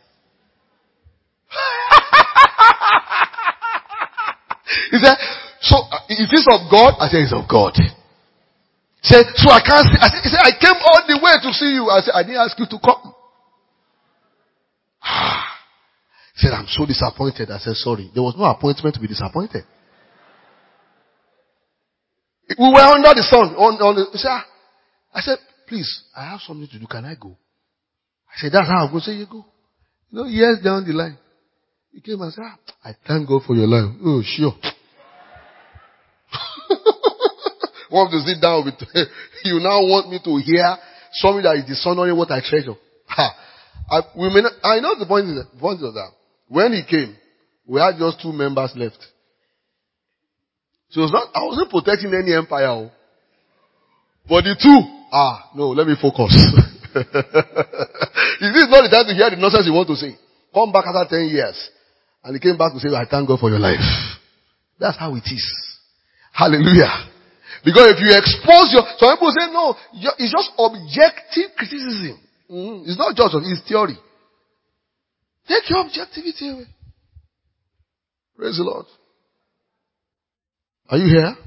He said, so, is this of God? I said, it's of God. He said, so I can't see. I said, he said, I came all the way to see you. I said, I didn't ask you to come. He said, I'm so disappointed. I said, sorry. There was no appointment to be disappointed. We were under the sun. On, on the, he said, I said, please, I have something to do. Can I go? I said, that's how I'm going to say you go. You know, years down the line. He came and said, ah, I thank God for your life. Oh, sure. Want to sit down with, you now want me to hear something that is dishonoring what I treasure. Ha. I, we may not, I know the point is, the point is that when he came, we had just two members left. So it was not, I wasn't protecting any empire. But the two, ah, no, let me focus. This is not the time to hear the nonsense you want to say. Come back after ten years. And he came back to say, I thank God for your life. That's how it is. Hallelujah. Because if you expose your, some people say, no, it's just objective criticism. Mm-hmm. It's not just, it's theory. Take your objectivity away. Praise the Lord. Are you here?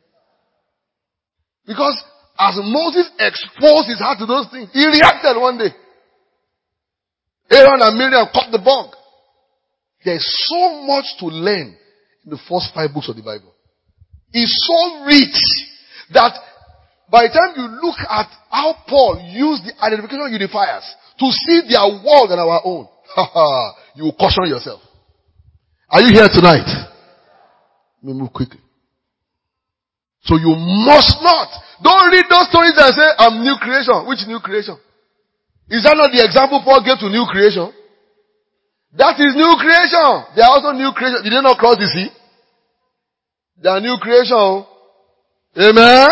Because as Moses exposed his heart to those things, he reacted one day. Aaron and Miriam caught the bug. There's so much to learn in the first five books of the Bible. is so rich that by the time you look at how Paul used the identification unifiers to see their world and our own, you will caution yourself. Are you here tonight? Let me move quickly. So you must not. Don't read those stories and say, I'm new creation. Which new creation? Is that not the example Paul gave to new creation? That is new creation. They are also new creation. Did they not cross the sea? They are new creation. Amen?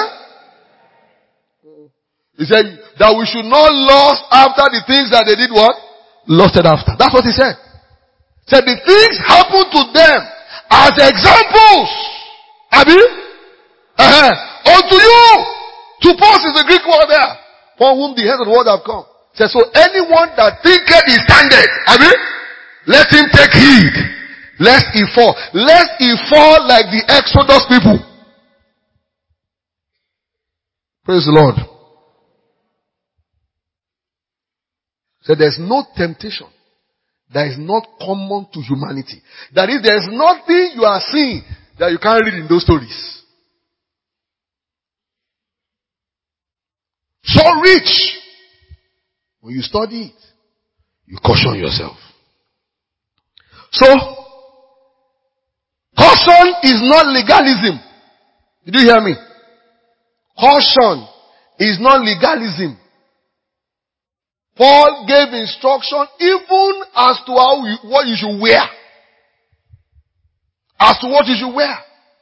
He said that we should not lust after the things that they did what? Lusted after. That's what he said. He said the things happened to them as examples. Abi? Uh-huh. Unto you. To pause is the Greek word there. For whom the head of the world have come. He said, so anyone that thinketh he standeth. Abi? Let him take heed. Lest he fall. Lest he fall like the Exodus people. Praise the Lord. So there's no temptation that is not common to humanity. That is, there's nothing you are seeing that you can't read in those stories. So rich. When you study it, you caution yourself. So, caution is not legalism. Did you hear me? Caution is not legalism. Paul gave instruction even as to how you, what you should wear. As to what you should wear.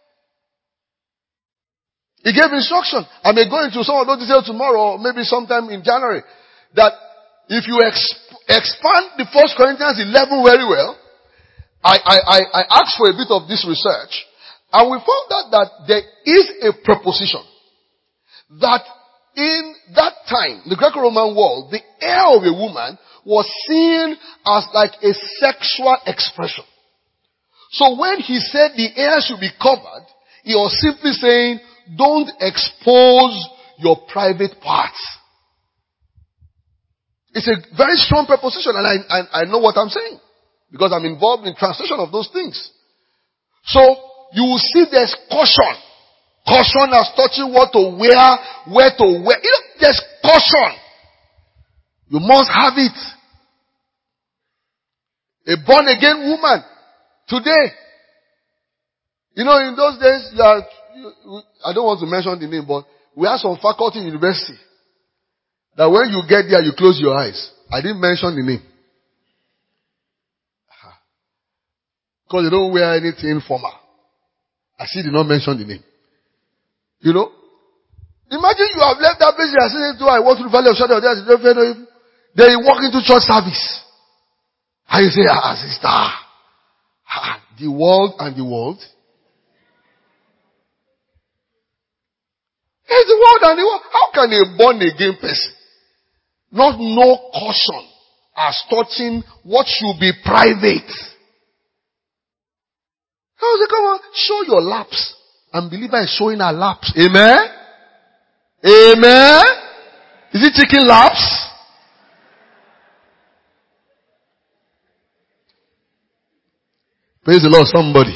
He gave instruction. I may go into some of those details tomorrow or maybe sometime in January. That if you exp- expand the First Corinthians eleven very well, I, I, I, I asked for a bit of this research and we found out that there is a preposition that in that time, the Greco-Roman world, the hair of a woman was seen as like a sexual expression. So when he said the hair should be covered, he was simply saying, don't expose your private parts. It's a very strong preposition and I, I, I know what I'm saying because I'm involved in translation of those things. So you will see there's caution. Caution as touching what to wear, where to wear. You know, there's caution. You must have it. A born again woman today. You know, in those days, you are, you, I don't want to mention the name, but we have some faculty in university that when you get there, you close your eyes. I didn't mention the name. Because they don't wear anything formal. I see did not mention the name. You know? Imagine you have left that place you are sitting to, I walk through the valley of shadow of death, then you walk into church service. And you say, ah, sister, ah, the world and the world. It's the world and the world. How can a born again person not know caution as touching what should be private? How say, come on, show your laps. Unbeliever is showing her laps. Amen? Amen? Is it chicken laps? Praise the Lord, somebody.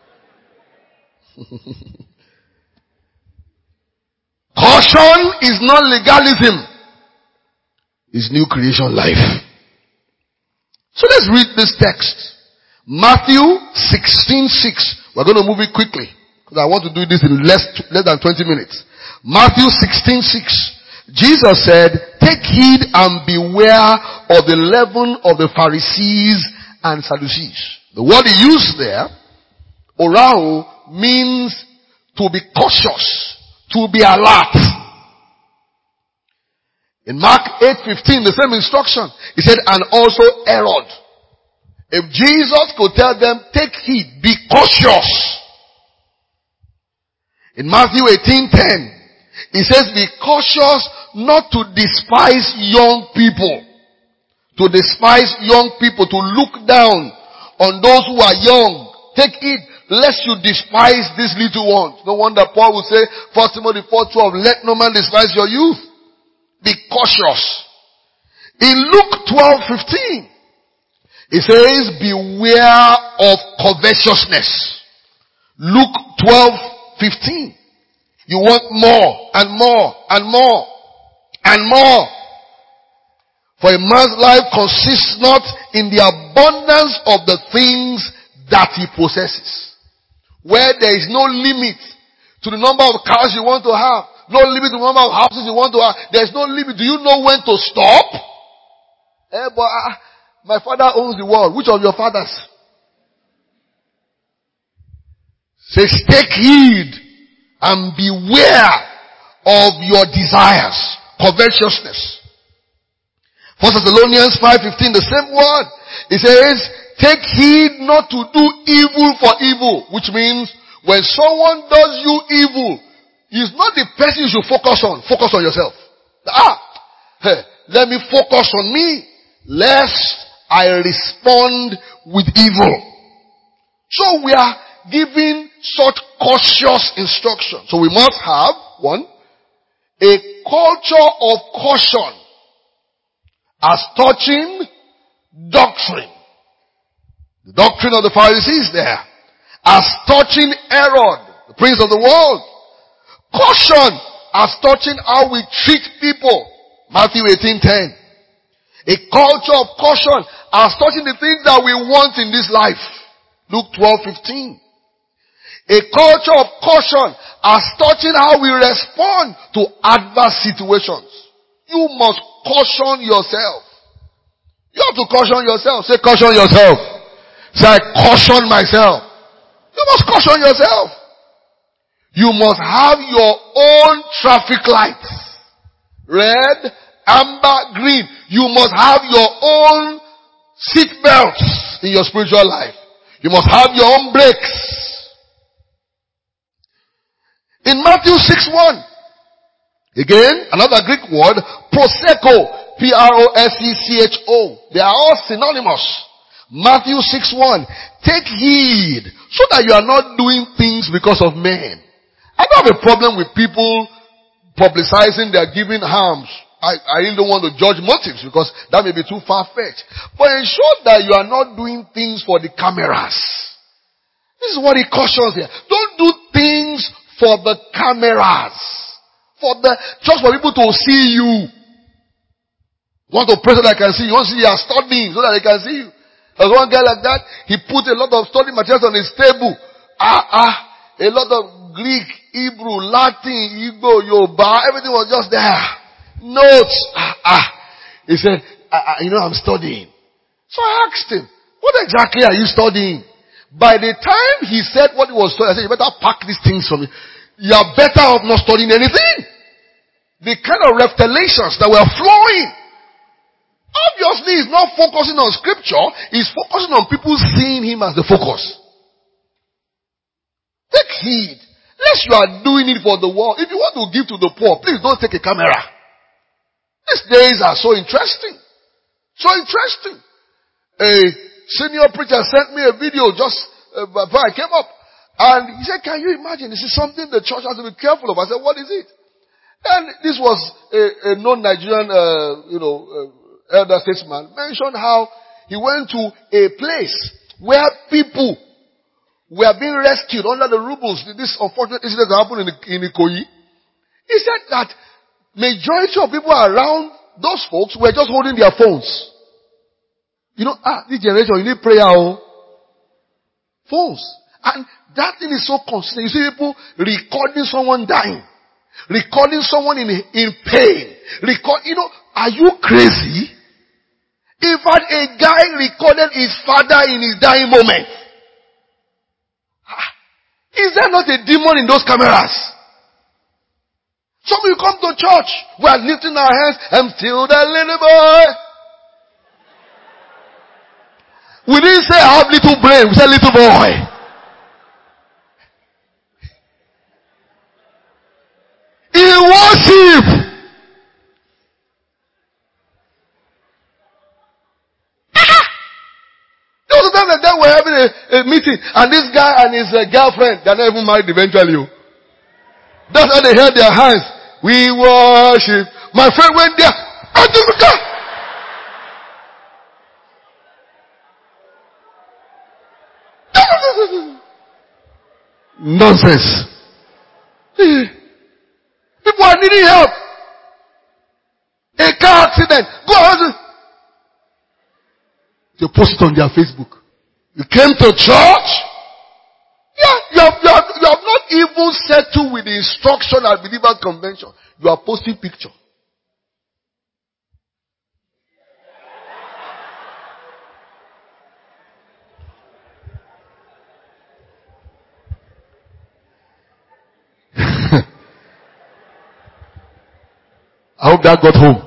Caution is not legalism. It's new creation life. So let's read this text. Matthew sixteen six. We're going to move it quickly. I want to do this in less, less than twenty minutes. Matthew sixteen six. Jesus said, take heed and beware of the leaven of the Pharisees and Sadducees. The word he used there, orao, means to be cautious, to be alert. In Mark eight fifteen, the same instruction. He said, and also Herod. If Jesus could tell them, take heed, be cautious. In Matthew eighteen ten, he says, be cautious not to despise young people. To despise young people, to look down on those who are young. Take it, lest you despise these little ones. No wonder Paul will say, First Timothy four twelve, let no man despise your youth. Be cautious. In Luke twelve fifteen, it says, beware of covetousness. Luke twelve fifteen. You want more and more and more and more. For a man's life consists not in the abundance of the things that he possesses. Where there is no limit to the number of cars you want to have, no limit to the number of houses you want to have, there is no limit. Do you know when to stop? Eh, but uh, my father owns the world. Which of your fathers? Says, take heed and beware of your desires, covetousness. First Thessalonians five fifteen, the same word. It says, take heed not to do evil for evil. Which means, when someone does you evil, it's not the person you should focus on. Focus on yourself. Ah, hey, let me focus on me, lest I respond with evil. So we are giving such cautious instruction. So we must have, one, a culture of caution as touching doctrine. The doctrine of the Pharisees there. As touching Herod, the prince of the world. Caution as touching how we treat people. Matthew eighteen ten. A culture of caution as touching the things that we want in this life. Luke twelve fifteen. A culture of caution as touching how we respond to adverse situations. You must caution yourself. You have to caution yourself. Say, caution yourself. Say, I caution myself. You must caution yourself. You must have your own traffic lights. Red, amber, green. You must have your own seat belts in your spiritual life. You must have your own brakes. In Matthew six one, again, another Greek word, proseko, P R O S E C H O. They are all synonymous. Matthew six one, take heed so that you are not doing things because of men. I don't have a problem with people publicizing their giving alms. I, I really don't want to judge motives because that may be too far-fetched. But ensure that you are not doing things for the cameras. This is what he cautions here. Don't do things for the cameras. For the, just for people to see you. You want to pray so that I can see you. You want to see you are studying so that they can see you. There's one guy like that. He put a lot of study materials on his table. Ah, ah. A lot of Greek, Hebrew, Latin, Igbo, Yoruba. Everything was just there. Notes. Ah, ah. He said, ah, ah, you know, I'm studying. So I asked him, what exactly are you studying? By the time he said what he was studying, I said, you better pack these things for me. You are better off not studying anything. The kind of revelations that were flowing. Obviously, he's not focusing on scripture. He's focusing on people seeing him as the focus. Take heed. Unless you are doing it for the world. If you want to give to the poor, please don't take a camera. These days are so interesting. So interesting. A senior preacher sent me a video just uh, before I came up. And he said, can you imagine? This is something the church has to be careful of. I said, what is it? And this was a, a known Nigerian, uh, you know, uh, elder statesman, mentioned how he went to a place where people were being rescued under the rubles. This unfortunate incident that happened in, in Ikoyi. He said that majority of people around those folks were just holding their phones. You know, ah, this generation, you need prayer, oh. Phones. And that thing is so consistent. You see people recording someone dying. Recording someone in, in pain. Record, you know, are you crazy? In fact, a guy recorded his father in his dying moment. Is there not a demon in those cameras? Some of you come to church. We are lifting our hands. I'm still that little boy. We didn't say I have little brain. We said little boy. In worship. There was a time like that we're having a, a meeting and this guy and his uh, girlfriend, they're not even married eventually. That's how they held their hands. We worship. My friend went there. Nonsense. People are needing help. A car accident. Go on. They post it on their Facebook. You came to church? Yeah, you have, you have, you have not even settled with the instruction at Believers Convention. You are posting picture. I hope that got home.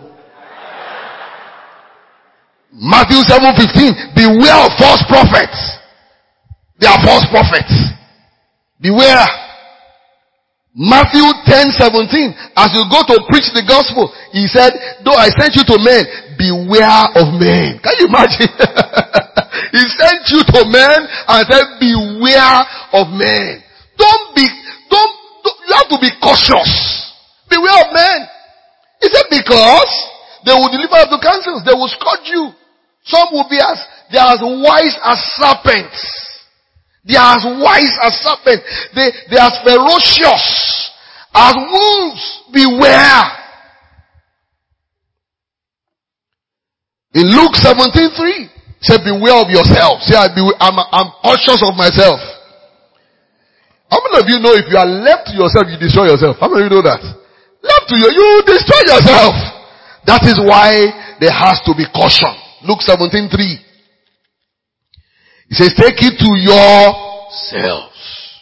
Matthew seven fifteen. Beware of false prophets. They are false prophets. Beware. Matthew ten seventeen. As you go to preach the gospel, he said, though I sent you to men, beware of men. Can you imagine? He sent you to men and said, beware of men. Don't be, don't, don't you have to be cautious. Beware of men. He said, because they will deliver up to councils. They will scourge you. Some will be as, they are as wise as serpents. They are as wise as serpents. They, they are as ferocious as wolves. Beware. In Luke seventeen three, say, beware of yourself. Say, I be, I'm, I'm cautious of myself. How many of you know if you are left to yourself, you destroy yourself? How many of you know that? Left to you, you destroy yourself. That is why there has to be caution. Luke seventeen three. He says, take it to yourselves.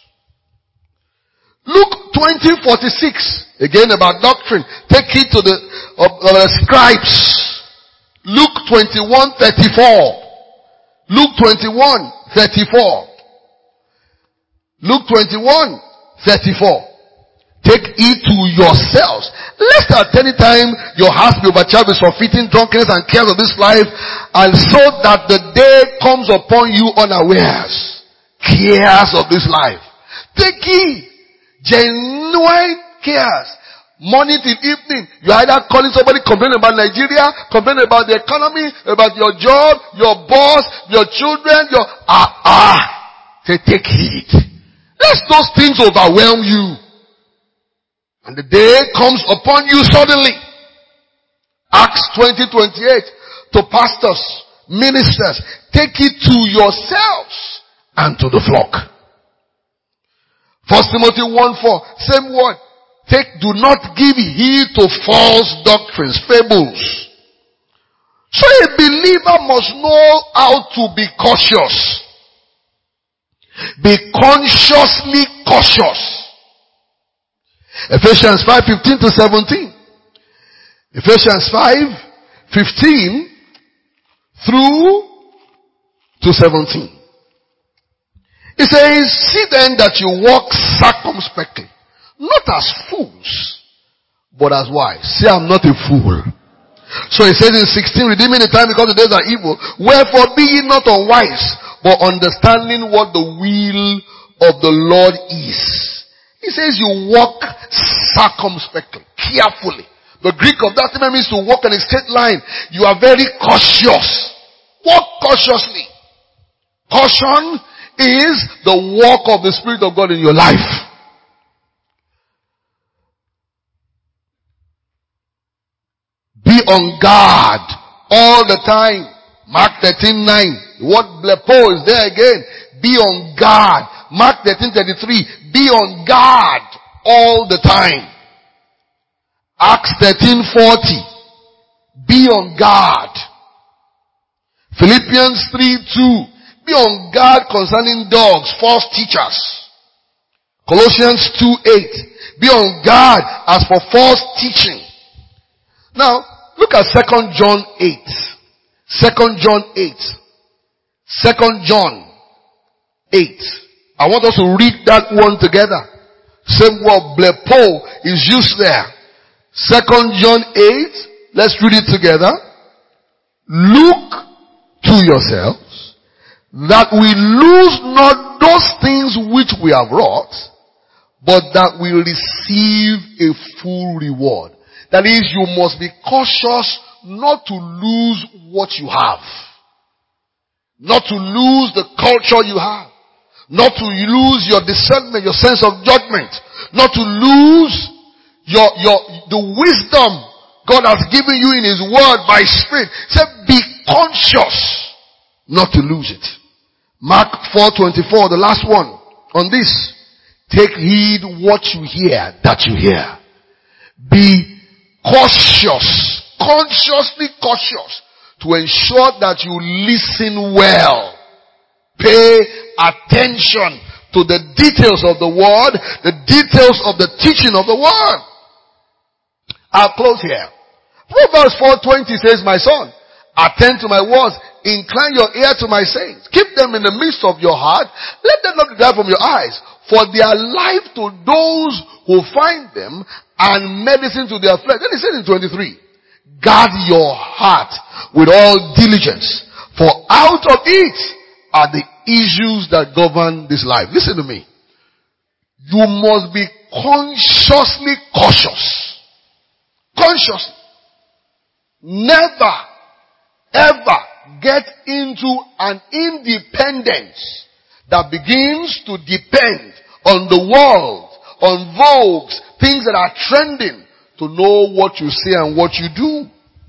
Luke twenty forty-six. Again about doctrine. Take it to the uh, uh, scribes. Luke twenty-one thirty-four. Luke twenty-one thirty-four. Luke twenty-one thirty-four. Take it to yourselves. Lest at any time your hearts be overcharged with surfeiting, drunkenness, and cares of this life, and so that the day comes upon you unawares. Cares of this life. Take it. Genuine cares. Morning till evening. You're either calling somebody, complaining about Nigeria, complaining about the economy, about your job, your boss, your children, your ah ah. Say, take heed. Lest those things overwhelm you. And the day comes upon you suddenly. Acts twenty twenty-eight. To pastors, ministers, take it to yourselves and to the flock. First Timothy one four. Same word. Take, do not give heed to false doctrines, fables. So a believer must know how to be cautious. Be consciously cautious. Ephesians five fifteen to seventeen. Ephesians five fifteen through to seventeen. It says, see then that you walk circumspectly, not as fools, but as wise. Say, I'm not a fool. So it says in sixteen, redeeming the time because the days are evil. Wherefore be ye not unwise, but understanding what the will of the Lord is. He says you walk circumspectly, carefully. The Greek of that statement means to walk in a straight line. You are very cautious. Walk cautiously. Caution is the walk of the Spirit of God in your life. Be on guard all the time. Mark thirteen nine. What blepo is there again? Be on guard. Mark thirteen thirty-three. Be on guard all the time. Acts thirteen forty. Be on guard. Philippians three two. Be on guard concerning dogs, false teachers. Colossians two eight. Be on guard as for false teaching. Now, look at Second John eight. Second John eight. Second John eight. I want us to read that one together. Same word, blepo, is used there. Second John eight. Let's read it together. Look to yourselves that we lose not those things which we have wrought, but that we receive a full reward. That is, you must be cautious not to lose what you have. Not to lose the culture you have. not to lose your discernment, your sense of judgment, not to lose your, your, the wisdom God has given you in His Word by Spirit. Say, be conscious not to lose it. Mark four twenty-four, the last one on this. Take heed what you hear, that you hear. Be cautious, consciously cautious, to ensure that you listen well. Pay attention to the details of the Word, the details of the teaching of the Word. I'll close here. Proverbs four twenty says, my son, attend to my words, incline your ear to my sayings. Keep them in the midst of your heart, let them not depart from your eyes. For they are life to those who find them, and medicine to their flesh. Then he said in twenty-three, guard your heart with all diligence, for out of it are the issues that govern this life. Listen to me. You must be consciously cautious. Consciously. Never, ever get into an independence that begins to depend on the world, on vogues, things that are trending, to know what you say and what you do.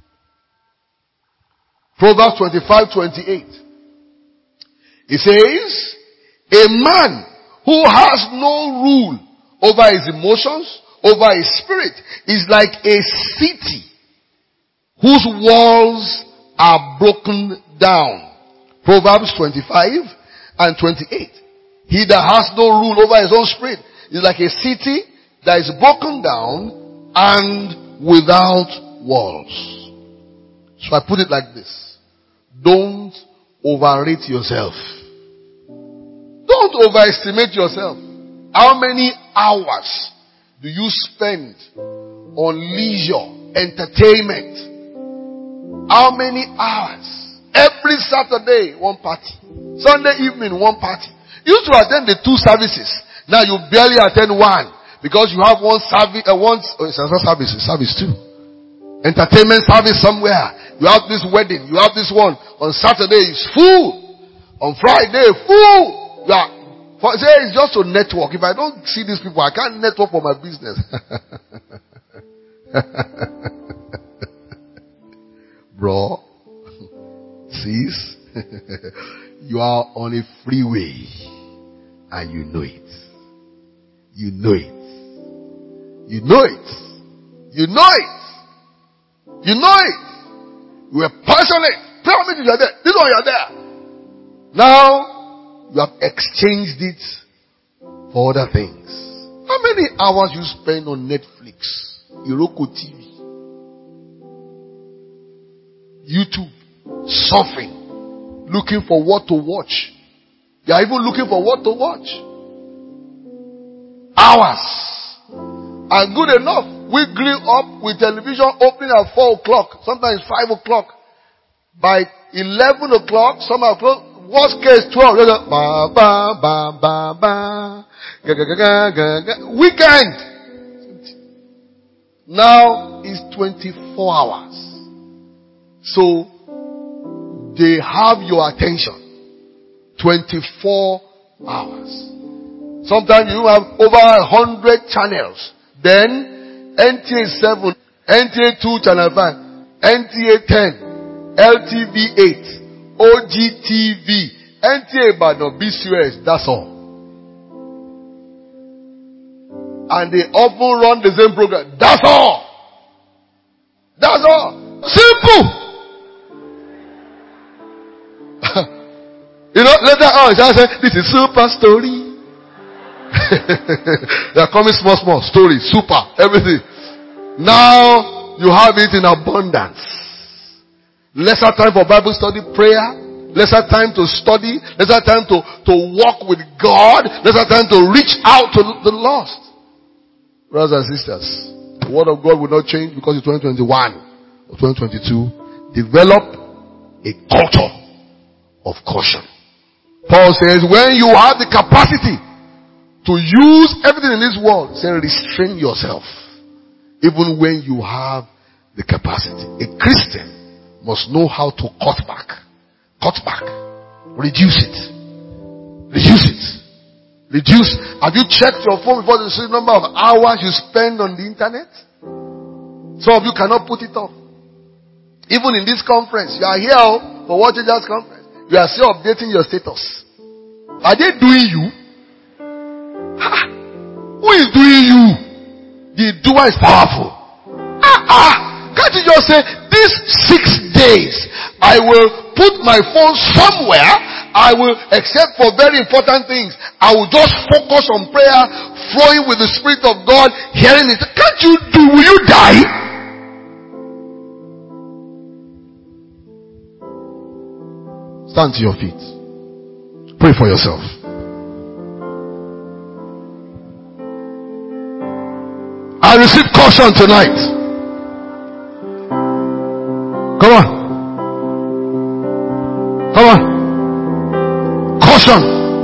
Proverbs twenty-five twenty-eight. It says, a man who has no rule over his emotions, over his spirit, is like a city whose walls are broken down. Proverbs twenty-five and twenty-eight. He that has no rule over his own spirit is like a city that is broken down and without walls. So I put it like this. Don't overrate yourself. Don't overestimate yourself. How many hours do you spend on leisure, entertainment? How many hours? Every Saturday, one party. Sunday evening, one party. You used to attend the two services. Now you barely attend one. Because you have one service, uh, one, oh, it's another service, it's service too. Entertainment service somewhere. You have this wedding, you have this one. On Saturday, it's full. On Friday, full. You are, for, say it's just to network. If I don't see these people, I can't network for my business. Bro, sis, you are on a freeway and you know it. You know it. You know it. You know it. You know it. You were passionate. Tell me you are there. This one you are there. Now, you have exchanged it for other things. How many hours you spend on Netflix, Iroko T V, YouTube, surfing, looking for what to watch. You are even looking for what to watch. Hours. And good enough, we grew up with television opening at four o'clock, sometimes five o'clock. By eleven o'clock, some o'clock, worst case twelve. Ba, ba, ba, ba, ba. Ga, ga, ga, ga, ga, ga. Weekend. Now it's twenty-four hours. So they have your attention. twenty-four hours. Sometimes you have over a hundred channels. Then N T A seven, N T A two channel five, N T A ten, L T V eight, O G T V, N T A Badon, B C S, that's all. And they often run the same program. That's all. That's all. Simple. You know, later on, I say, this is super story. They are coming small, small story, super, everything. Now you have it in abundance. Lesser time for Bible study, prayer. Lesser time to study. Lesser time to, to walk with God. Lesser time to reach out to the lost. Brothers and sisters, the word of God will not change because it's twenty twenty-one or twenty twenty-two. Develop a culture of caution. Paul says, when you have the capacity to use everything in this world, say restrain yourself. Even when you have the capacity. A Christian must know how to cut back. Cut back. Reduce it. Reduce it. Reduce. Have you checked your phone before the number of hours you spend on the internet? Some of you cannot put it off. Even in this conference, you are here for World Changers Conference. You are still updating your status. Are they doing you? Ha! Who is doing you? The doer is powerful. Ah, ah. Can't you just say, these six days, I will put my phone somewhere. I will, except for very important things, I will just focus on prayer, flowing with the Spirit of God, hearing it. Can't you do? Will you die? Stand to your feet. Pray for yourself. I receive caution tonight. Come on. Come on. Caution.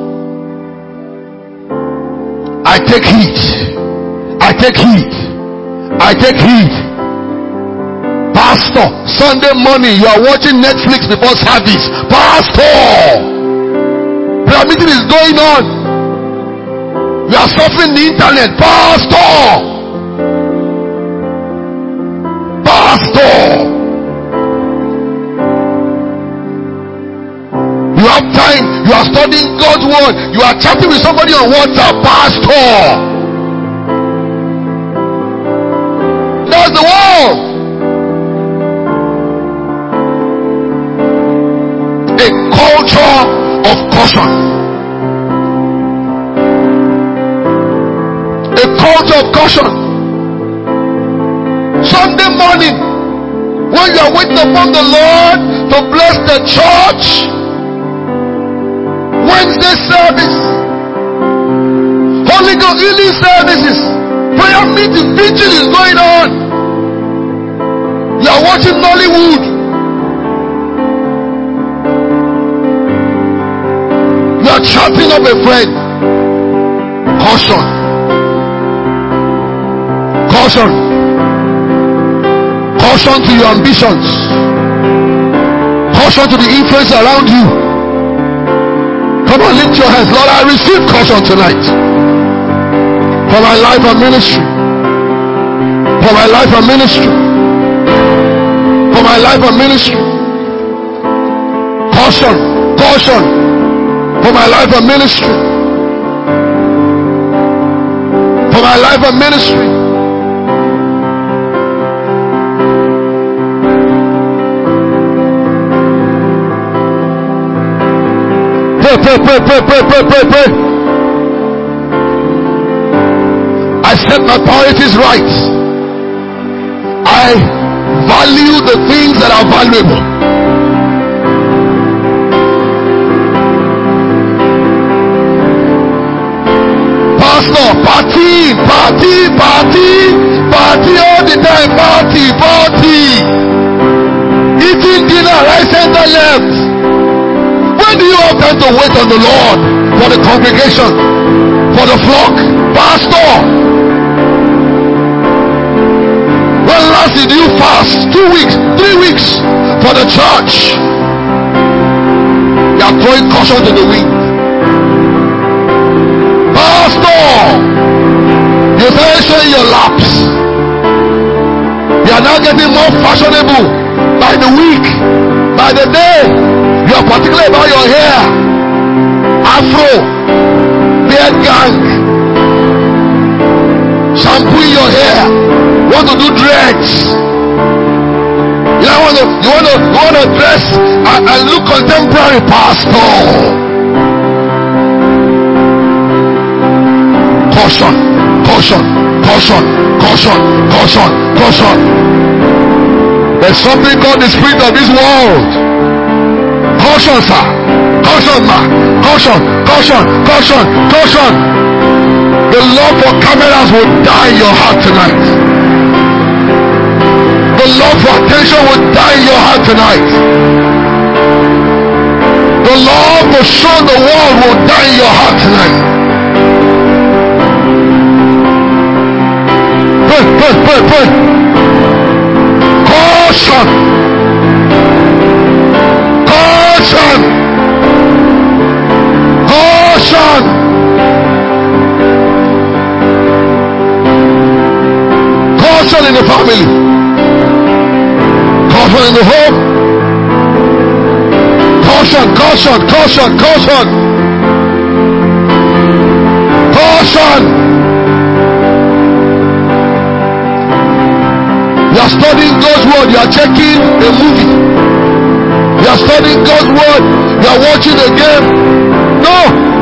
I take heed. I take heed. I take heed. Pastor, Sunday morning you are watching Netflix before service. Pastor, prayer meeting is going on. You are surfing the internet. Pastor. Pastor. You have time. You are studying God's word. You are chatting with somebody on WhatsApp. Pastor. That's the world. A culture of caution. A culture of caution. Sunday morning, when you are waiting upon the Lord to bless the church, Wednesday service, Holy Ghost healing services, prayer meeting, vigil is going on. You are watching Nollywood. You are chatting up a friend. Caution. Caution. Caution to your ambitions. Caution to the influence around you. Come on, lift your hands. Lord, I receive caution tonight. For my life and ministry. For my life and ministry. For my life and ministry. Caution. Caution. For my life and ministry. For my life and ministry. Pray, pray, pray, pray, pray, pray, pray, pray. I set my priorities right. I value the things that are valuable. Pastor, party, party, party, party all the time, party, party. Eating dinner, right, center, left. When do you have time to wait on the Lord for the congregation, for the flock? Pastor, when last did you fast? Two weeks, three weeks for the church. You are throwing caution to the wind. Pastor, you started showing your laps. You are now getting more fashionable by the week, by the day. You are particular about your hair. Afro, beard gang, shampoo your hair. Want to do dreads. You know, want to, you want to, you want to dress and, and look contemporary, pastor. Caution, caution, caution, caution, caution, caution. There's something called the spirit of this world. Caution, sir. Caution, ma. Caution, caution, caution, caution. The love for cameras will die in your heart tonight. The love for attention will die in your heart tonight. The love to show the world will die in your heart tonight. Pray, pray, pray, pray. Caution. Caution. Caution. Caution in the home. Caution, caution, caution, caution. Caution. You are studying God's word. You are checking a movie. You are studying God's word. You are watching a game. No.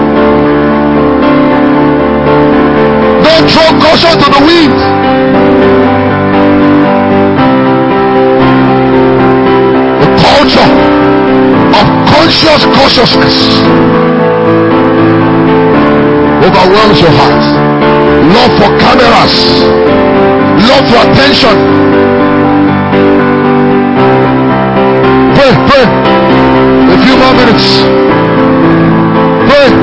Don't throw caution to the wind. The culture of conscious cautiousness overwhelms your heart. Love for cameras, love for attention. Pray, pray. A few more minutes. Pray.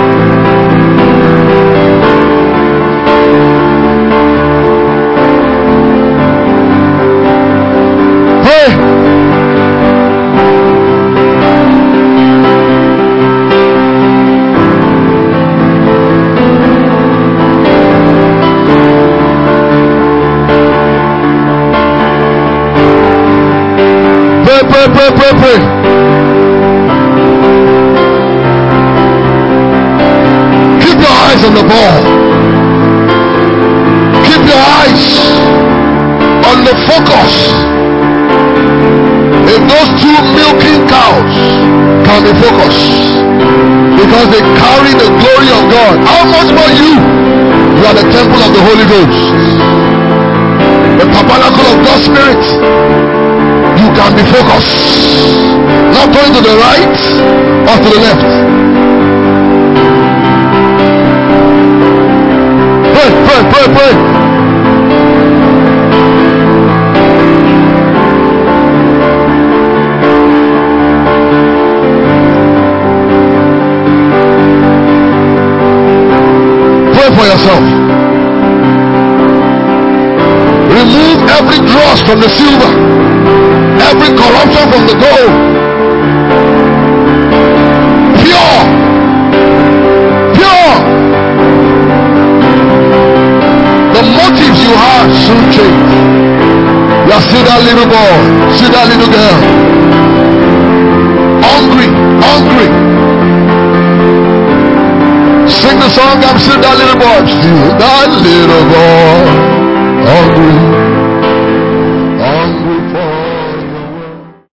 Pray, pray, pray, pray. Keep your eyes on the ball. Keep your eyes on the focus. If those two milking cows can be focused because they carry the glory of God, how much more you? You are the temple of the Holy Ghost, the tabernacle of God's Spirit. You can be focused, not going to the right or to the left. Pray, pray, pray, pray. Pray for yourself. Remove every dross from the silver, every corruption from the gold. Pure. Pure. The motives you have soon change. You are still that little boy, still that little girl. Hungry, hungry. Sing the song, I'm still that little boy. Still that little boy. Hungry.